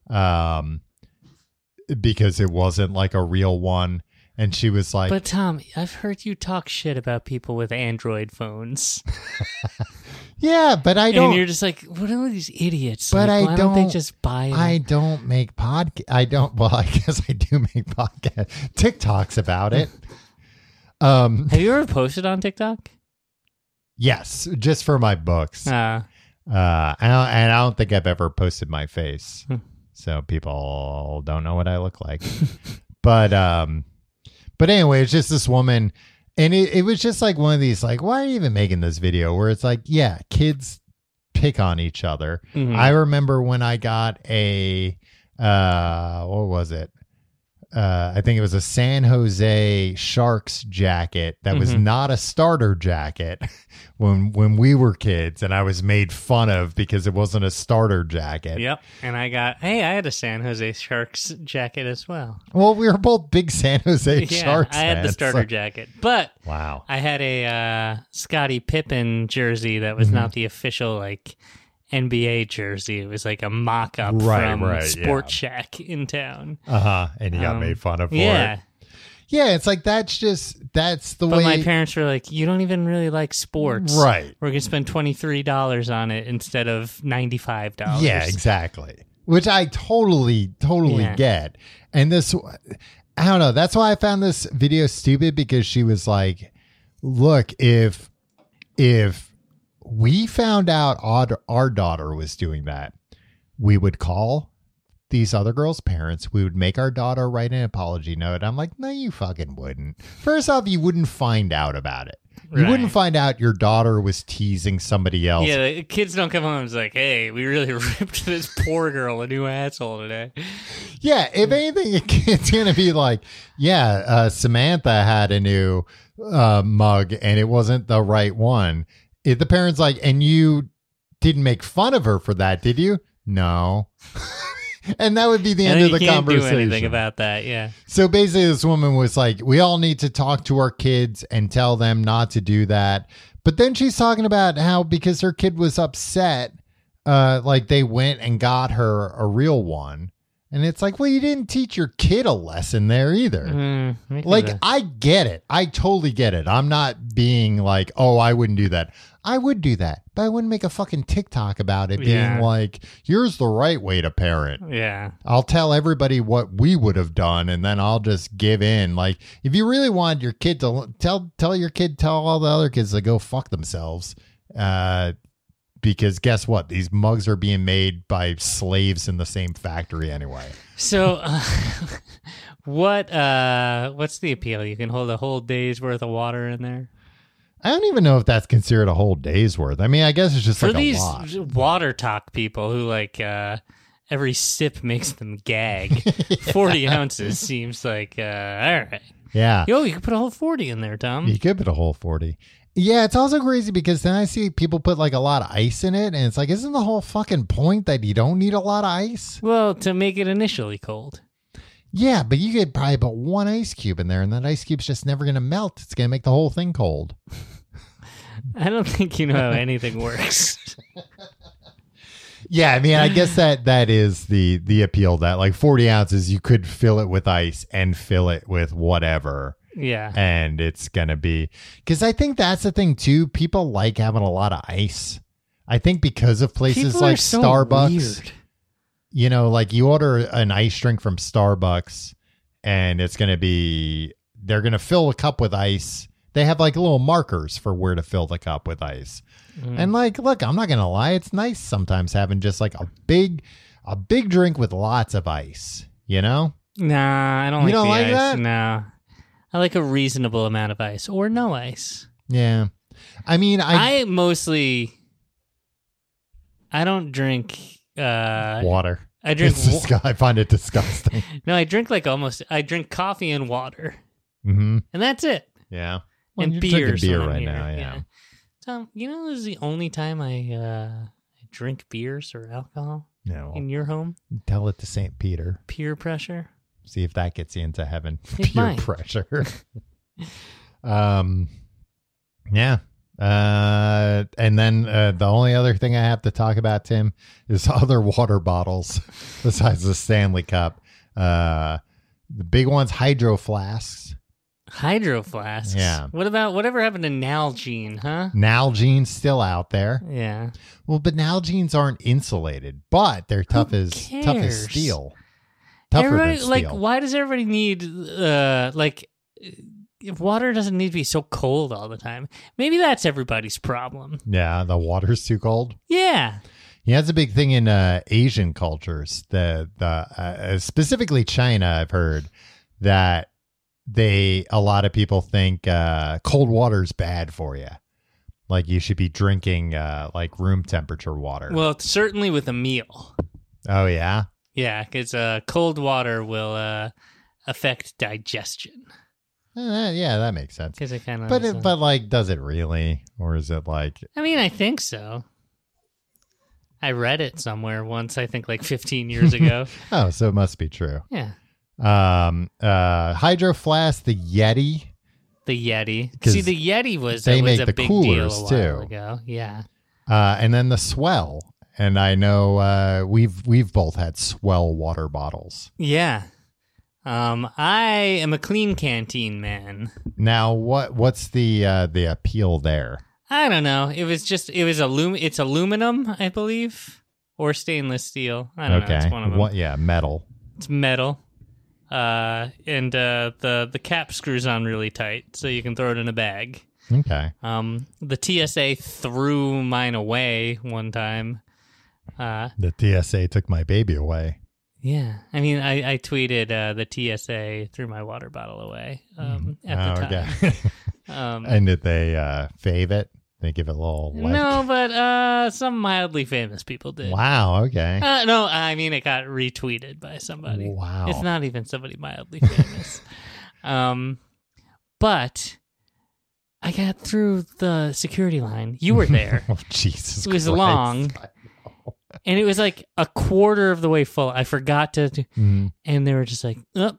because it wasn't like a real one. And she was like,
but Tom, I've heard you talk shit about people with Android phones.
Yeah, but I don't.
And you're just like, what are these idiots?
But
like,
I
why
don't.
They just buy it?
I don't make podcast. I don't. Well, I guess I do make podcast TikToks about it.
Have you ever posted on TikTok?
Yes, just for my books. And I don't think I've ever posted my face, so people don't know what I look like. But anyway, it's just this woman. And it was just like one of these, like, why are you even making this video? Where it's like, yeah, kids pick on each other. Mm-hmm. I remember when I got what was it? I think it was a San Jose Sharks jacket that was not a starter jacket when we were kids, and I was made fun of because it wasn't a starter jacket.
Yep. And I had a San Jose Sharks jacket as well.
Well, we were both big San Jose Sharks
I had
fans,
the starter jacket, but
wow,
I had a Scottie Pippen jersey that was not the official like NBA jersey. It was like a mock-up from Sport Shack in town.
And you got made fun of for it. Yeah, it's like that's the way.
But my parents were like, you don't even really like sports.
Right.
We're going to spend $23 on it instead of $95.
Yeah, exactly. Which I totally get. And this, I don't know. That's why I found this video stupid, because she was like, look, if if we found out our daughter was doing that, we would call these other girls' parents. We would make our daughter write an apology note. I'm like, no, you fucking wouldn't. First off, you wouldn't find out about it. You wouldn't find out your daughter was teasing somebody else.
Yeah, the kids don't come home and it's like, hey, we really ripped this poor girl a new asshole today.
Yeah, if anything, it's going to be like, Samantha had a new mug and it wasn't the right one. If the parent's like, and you didn't make fun of her for that, did you? No. And that would be the end of the conversation.
Do anything about that, yeah.
So basically, this woman was like, we all need to talk to our kids and tell them not to do that. But then she's talking about how because her kid was upset, like they went and got her a real one. And it's like, well, you didn't teach your kid a lesson there either. I get it. I totally get it. I'm not being like, oh, I wouldn't do that. I would do that, but I wouldn't make a fucking TikTok about it being like, here's the right way to parent.
Yeah.
I'll tell everybody what we would have done, and then I'll just give in. Like, if you really want your kid to tell all the other kids to go fuck themselves, because guess what? These mugs are being made by slaves in the same factory anyway.
So what's the appeal? You can hold a whole day's worth of water in there?
I don't even know if that's considered a whole day's worth. I mean, I guess it's just
for
like
these
a lot.
water talk people who like every sip makes them gag. 40 ounces seems like all right.
Yeah.
Yo, you could put a whole 40 in there, Tom.
You could put a whole 40. Yeah, it's also crazy because then I see people put like a lot of ice in it, and it's like, isn't the whole fucking point that you don't need a lot of ice?
Well, to make it initially cold.
Yeah, but you could probably put one ice cube in there, and that ice cube's just never going to melt. It's going to make the whole thing cold.
I don't think you know how anything works.
Yeah, I mean, I guess that is the appeal, that like 40 ounces, you could fill it with ice and fill it with whatever.
Yeah.
And it's going to be, because I think that's the thing too. People like having a lot of ice. I think because of places
people
like
are so
Starbucks,
weird.
You know, like you order an ice drink from Starbucks and it's going to be, they're going to fill a cup with ice. They have like little markers for where to fill the cup with ice. And like, look, I'm not going to lie. It's nice sometimes having just like a big drink with lots of ice, you know?
Nah, I don't
You
like
don't
the
like
ice.
that?
No. I like a reasonable amount of ice or no ice.
Yeah. I mean,
I don't drink
water.
I drink
I find it disgusting.
No, I drink I drink coffee and water.
Mm-hmm.
And that's it.
Yeah.
And
you're
beer
drinking beer right now, yeah.
Tom, you know this is the only time I drink beers or alcohol
No.
in your home?
Tell it to St. Peter.
Peer pressure.
See if that gets you into heaven.
It
Peer
might.
pressure. Yeah. And then the only other thing I have to talk about, Tim, is other water bottles besides the Stanley Cup. The big ones, Hydro Flasks.
Hydro flasks.
Yeah.
What about whatever happened to Nalgene, huh?
Nalgene's still out there.
Yeah.
Well, but Nalgene's aren't insulated, but they're tough as
cares?
steel. Tougher
Everybody,
than steel.
like, why does everybody need if water doesn't need to be so cold all the time? Maybe that's everybody's problem.
Yeah, the water's too cold.
Yeah.
Yeah, that's a big thing in Asian cultures. The specifically China, I've heard that a lot of people think cold water's bad for you. Like you should be drinking like room temperature water.
Well, certainly with a meal.
Oh yeah.
Yeah, because cold water will affect digestion.
Yeah, that makes sense.
Because it kind of.
But like, does it really, or is it like?
I mean, I think so. I read it somewhere once. I think like 15 years ago.
Oh, so it must be true.
Yeah.
Hydro Flask, the Yeti.
The Yeti.
'Cause
See, the Yeti was
they
a
make the
big deal
coolers,
a while
too.
ago. Yeah.
And then the Swell. And I know we've both had Swell water bottles.
Yeah. I am a clean canteen man.
Now, what's the appeal there?
I don't know. It's aluminum, I believe, or stainless steel. I don't know. It's one of them.
Yeah, metal.
It's metal. And the cap screws on really tight, so you can throw it in a bag.
Okay.
The TSA threw mine away one time.
The TSA took my baby away.
Yeah. I mean, I tweeted the TSA threw my water bottle away at the time.
Okay. And did they fave it? They give it a little like...
No, but some mildly famous people did.
Wow, okay.
No, I mean, it got retweeted by somebody.
Wow.
It's not even somebody mildly famous. But I got through the security line. You were there.
Oh, Jesus
It was
Christ.
long. And it was like a quarter of the way full. I forgot to... And they were just like, oh,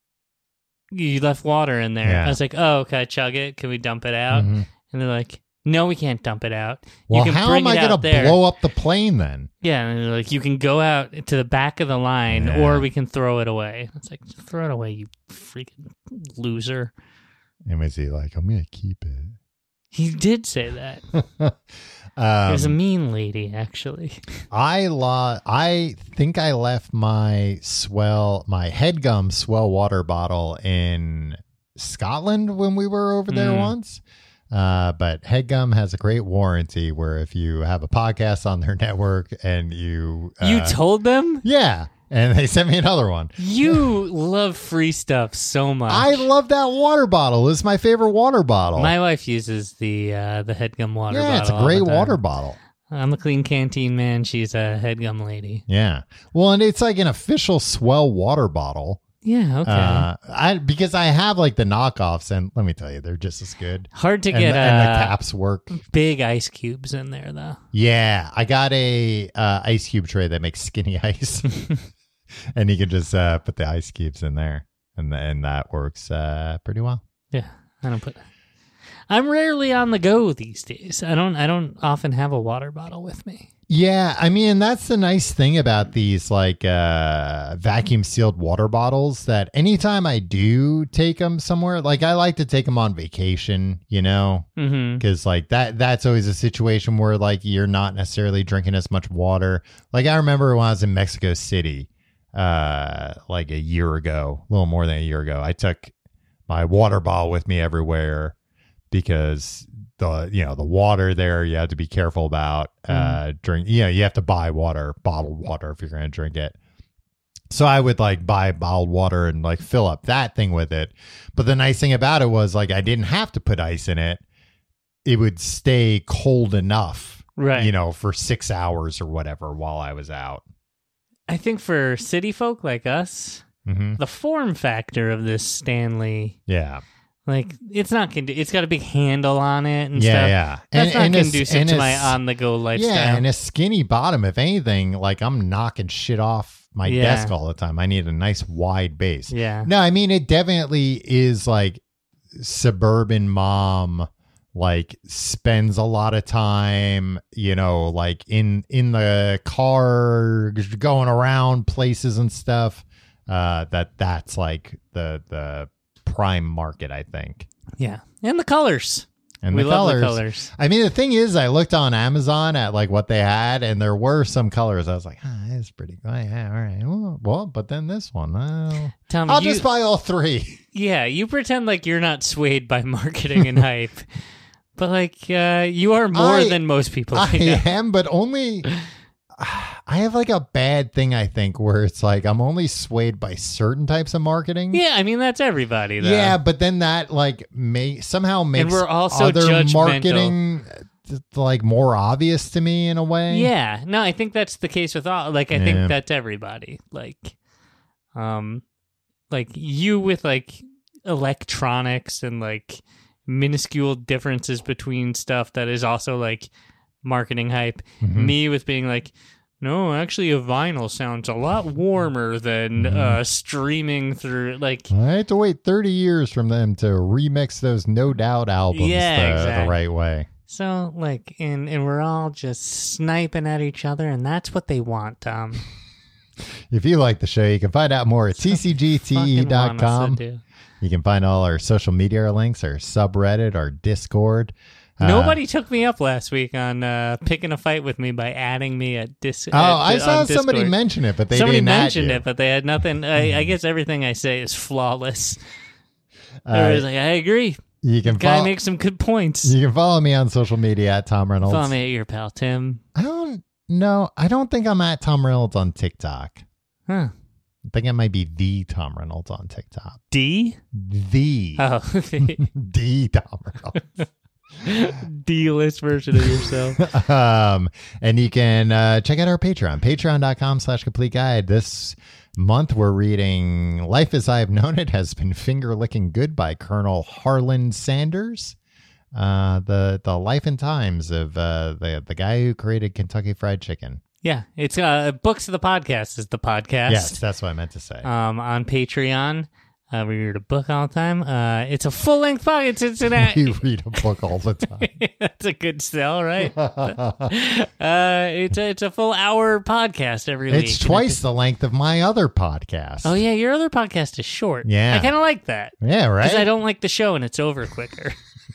you left water in there.
Yeah.
I was like, oh, can I chug it? Can we dump it out? And they're like, no, we can't dump it out.
Well,
you can
how
bring
am I
it out
going to
there.
blow up the plane then?
Yeah, and they're like, you can go out to the back of the line,
Yeah.
or we can throw it away. It's like, throw it away, you freaking loser.
And was he like, I'm going to keep it?
He did say that. It was a mean lady, actually.
I think I left my HeadGum Swell water bottle in Scotland when we were over there once. But HeadGum has a great warranty where if you have a podcast on their network and you
told them?
Yeah. And they sent me another one.
You love free stuff so much.
I love that water bottle. It's my favorite water bottle.
My wife uses the HeadGum water bottle.
Yeah, it's a great water bottle.
I'm a clean canteen man. She's a HeadGum lady.
Yeah. Well, and it's like an official Swell water bottle.
Yeah, okay.
Because I have like the knockoffs, and let me tell you, they're just as good.
Hard to
and
get
and the caps work.
Big ice cubes in there, though.
Yeah, I got a ice cube tray that makes skinny ice, and you can just put the ice cubes in there, and that works pretty well.
Yeah, I'm rarely on the go these days. I don't often have a water bottle with me.
Yeah, I mean, that's the nice thing about these like vacuum sealed water bottles, that anytime I do take them somewhere, like I like to take them on vacation, you know, because like that's always a situation where like you're not necessarily drinking as much water. Like I remember when I was in Mexico City, like a year ago, a little more than a year ago, I took my water bottle with me everywhere because the water there you have to be careful about drink. You have to buy bottled water if you're going to drink it. So I would like buy bottled water and like fill up that thing with it. But the nice thing about it was like I didn't have to put ice in it. It would stay cold enough,
right?
For 6 hours or whatever while I was out.
I think for city folk like us, the form factor of this Stanley, like it's not it's got a big handle on it and stuff.
Yeah,
that's not conducive to my on-the-go lifestyle.
Yeah, and a skinny bottom. If anything, like I'm knocking shit off my desk all the time. I need a nice wide base.
Yeah.
No, I mean it definitely is like suburban mom. Like spends a lot of time, like in the car, going around places and stuff. That's like the prime market, I think.
Yeah, and the colors.
And
we
the
love
colors.
the colors.
I mean, the thing is, I looked on Amazon at like what they had, and there were some colors. I was like, that's pretty good. Yeah, all right. Well, but then this one,
Tom,
I'll just buy all three.
Yeah, you pretend like you're not swayed by marketing and hype. But like you are more than most people.
I am, but only I have like a bad thing, I think, where it's like I'm only swayed by certain types of marketing.
Yeah, I mean that's everybody though.
Yeah, but then that like somehow makes
and we're also
other
judgmental.
marketing like more obvious to me in a way.
Yeah. No, I think that's the case with all I think that's everybody. Like you with like electronics and like minuscule differences between stuff that is also like marketing hype. Me with being like, no, actually a vinyl sounds a lot warmer than streaming through like.
I had to wait 30 years from them to remix those No Doubt albums the right way.
So like, and we're all just sniping at each other, and that's what they want, Tom.
If you like the show, you can find out more at tcgte.com. You can find all our social media links, our subreddit, our Discord.
Nobody took me up last week on picking a fight with me by adding me at Discord.
I saw somebody mention it, but they didn't
mentioned it, but they had nothing. I guess everything I say is flawless. Everybody's like, I agree.
You can
Guy makes some good points.
You can follow me on social media at Tom Reynolds.
Follow me at your pal Tim.
I don't think I'm at Tom Reynolds on TikTok.
Huh.
I think I might be the Tom Reynolds on TikTok.
D?
The.
Oh.
The Tom Reynolds.
D-list version of yourself.
And you can check out our Patreon, patreon.com/complete guide. This month we're reading Life as I Have Known It Has Been Finger Licking Good by Colonel Harlan Sanders. The life and times of the guy who created Kentucky Fried Chicken.
Yeah, it's Books of the Podcast is the podcast.
Yes, that's what I meant to say.
On Patreon, we read a book all the time. It's a full-length book. It's
we read a book all the time.
That's a good sell, right? It's a full hour podcast every week.
It's twice the length of my other podcast.
Oh yeah, your other podcast is short.
Yeah,
I kind of like that.
Yeah, right.
Because I don't like the show and it's over quicker.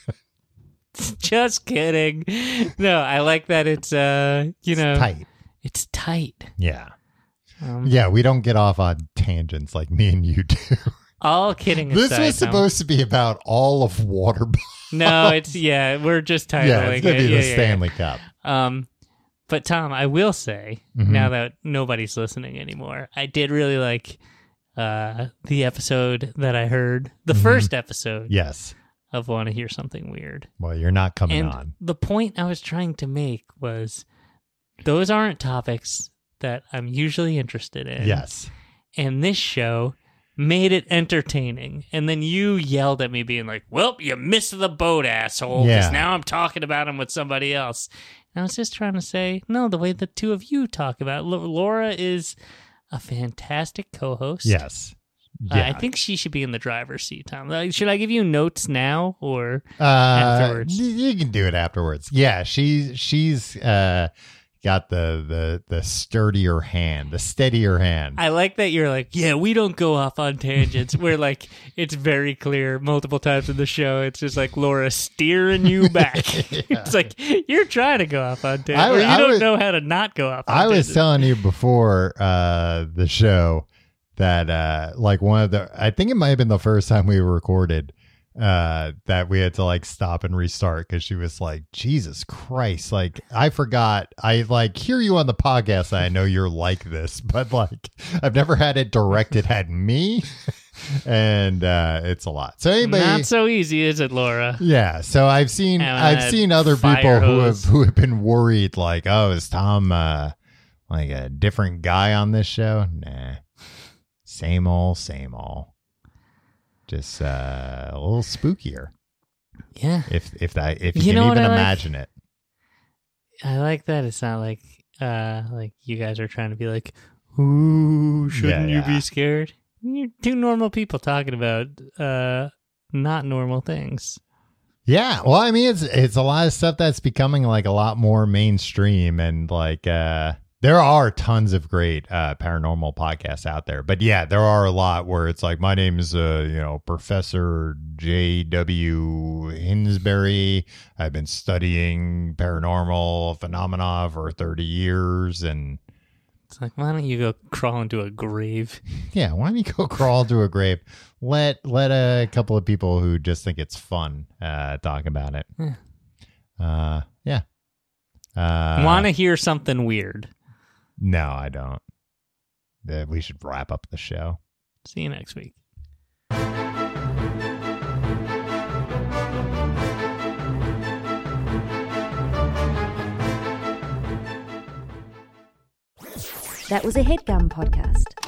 Just kidding. No, I like that it's
tight.
It's tight.
Yeah. Yeah, we don't get off on tangents like me and you do.
All kidding aside.
This was supposed to be about all of Waterball.
No, we're just titling
yeah, it's going to be the Stanley Cup.
But Tom, I will say, now that nobody's listening anymore, I did really like the episode that I heard, the first episode.
Yes.
Of Want to Hear Something Weird.
Well, you're not coming
and
on.
The point I was trying to make was those aren't topics that I'm usually interested in.
Yes.
And this show made it entertaining. And then you yelled at me being like, well, you missed the boat, asshole. Because now I'm talking about him with somebody else. And I was just trying to say, no, the way the two of you talk about it. Laura is a fantastic co-host.
Yes. Yeah.
I think she should be in the driver's seat, Tom. Should I give you notes now or afterwards?
You can do it afterwards. Yeah, she's got the sturdier hand, the steadier hand.
I like that you're like, yeah, we don't go off on tangents. Where like it's very clear multiple times in the show. It's just like Laura steering you back. Yeah. It's like you're trying to go off on tangents, or you don't know how to not go off on tangents.
I was telling you before the show that like one of the, I think it might have been the first time we recorded that we had to like stop and restart because she was like, Jesus Christ, like I forgot, I like hear you on the podcast, I know you're like this, but like I've never had it directed at me. And it's a lot. So anybody,
not so easy, is it, Laura?
Yeah. So I've seen other people who have been worried, like, oh, is Tom like a different guy on this show? Nah. Same old. Just a little spookier.
Yeah.
If you can even imagine it.
I like that. It's not like you guys are trying to be like, ooh, shouldn't you be scared? You're two normal people talking about not normal things.
Yeah. Well, I mean, it's a lot of stuff that's becoming like a lot more mainstream, and like there are tons of great paranormal podcasts out there. But yeah, there are a lot where it's like, my name is Professor J.W. Hinsbury. I've been studying paranormal phenomena for 30 years, and
it's like, why don't you go crawl into a grave?
Yeah, why don't you go crawl into a grave? Let a couple of people who just think it's fun talk about it. Yeah.
Want to hear something weird?
No, I don't. We should wrap up the show.
See you next week.
That was a HeadGum podcast.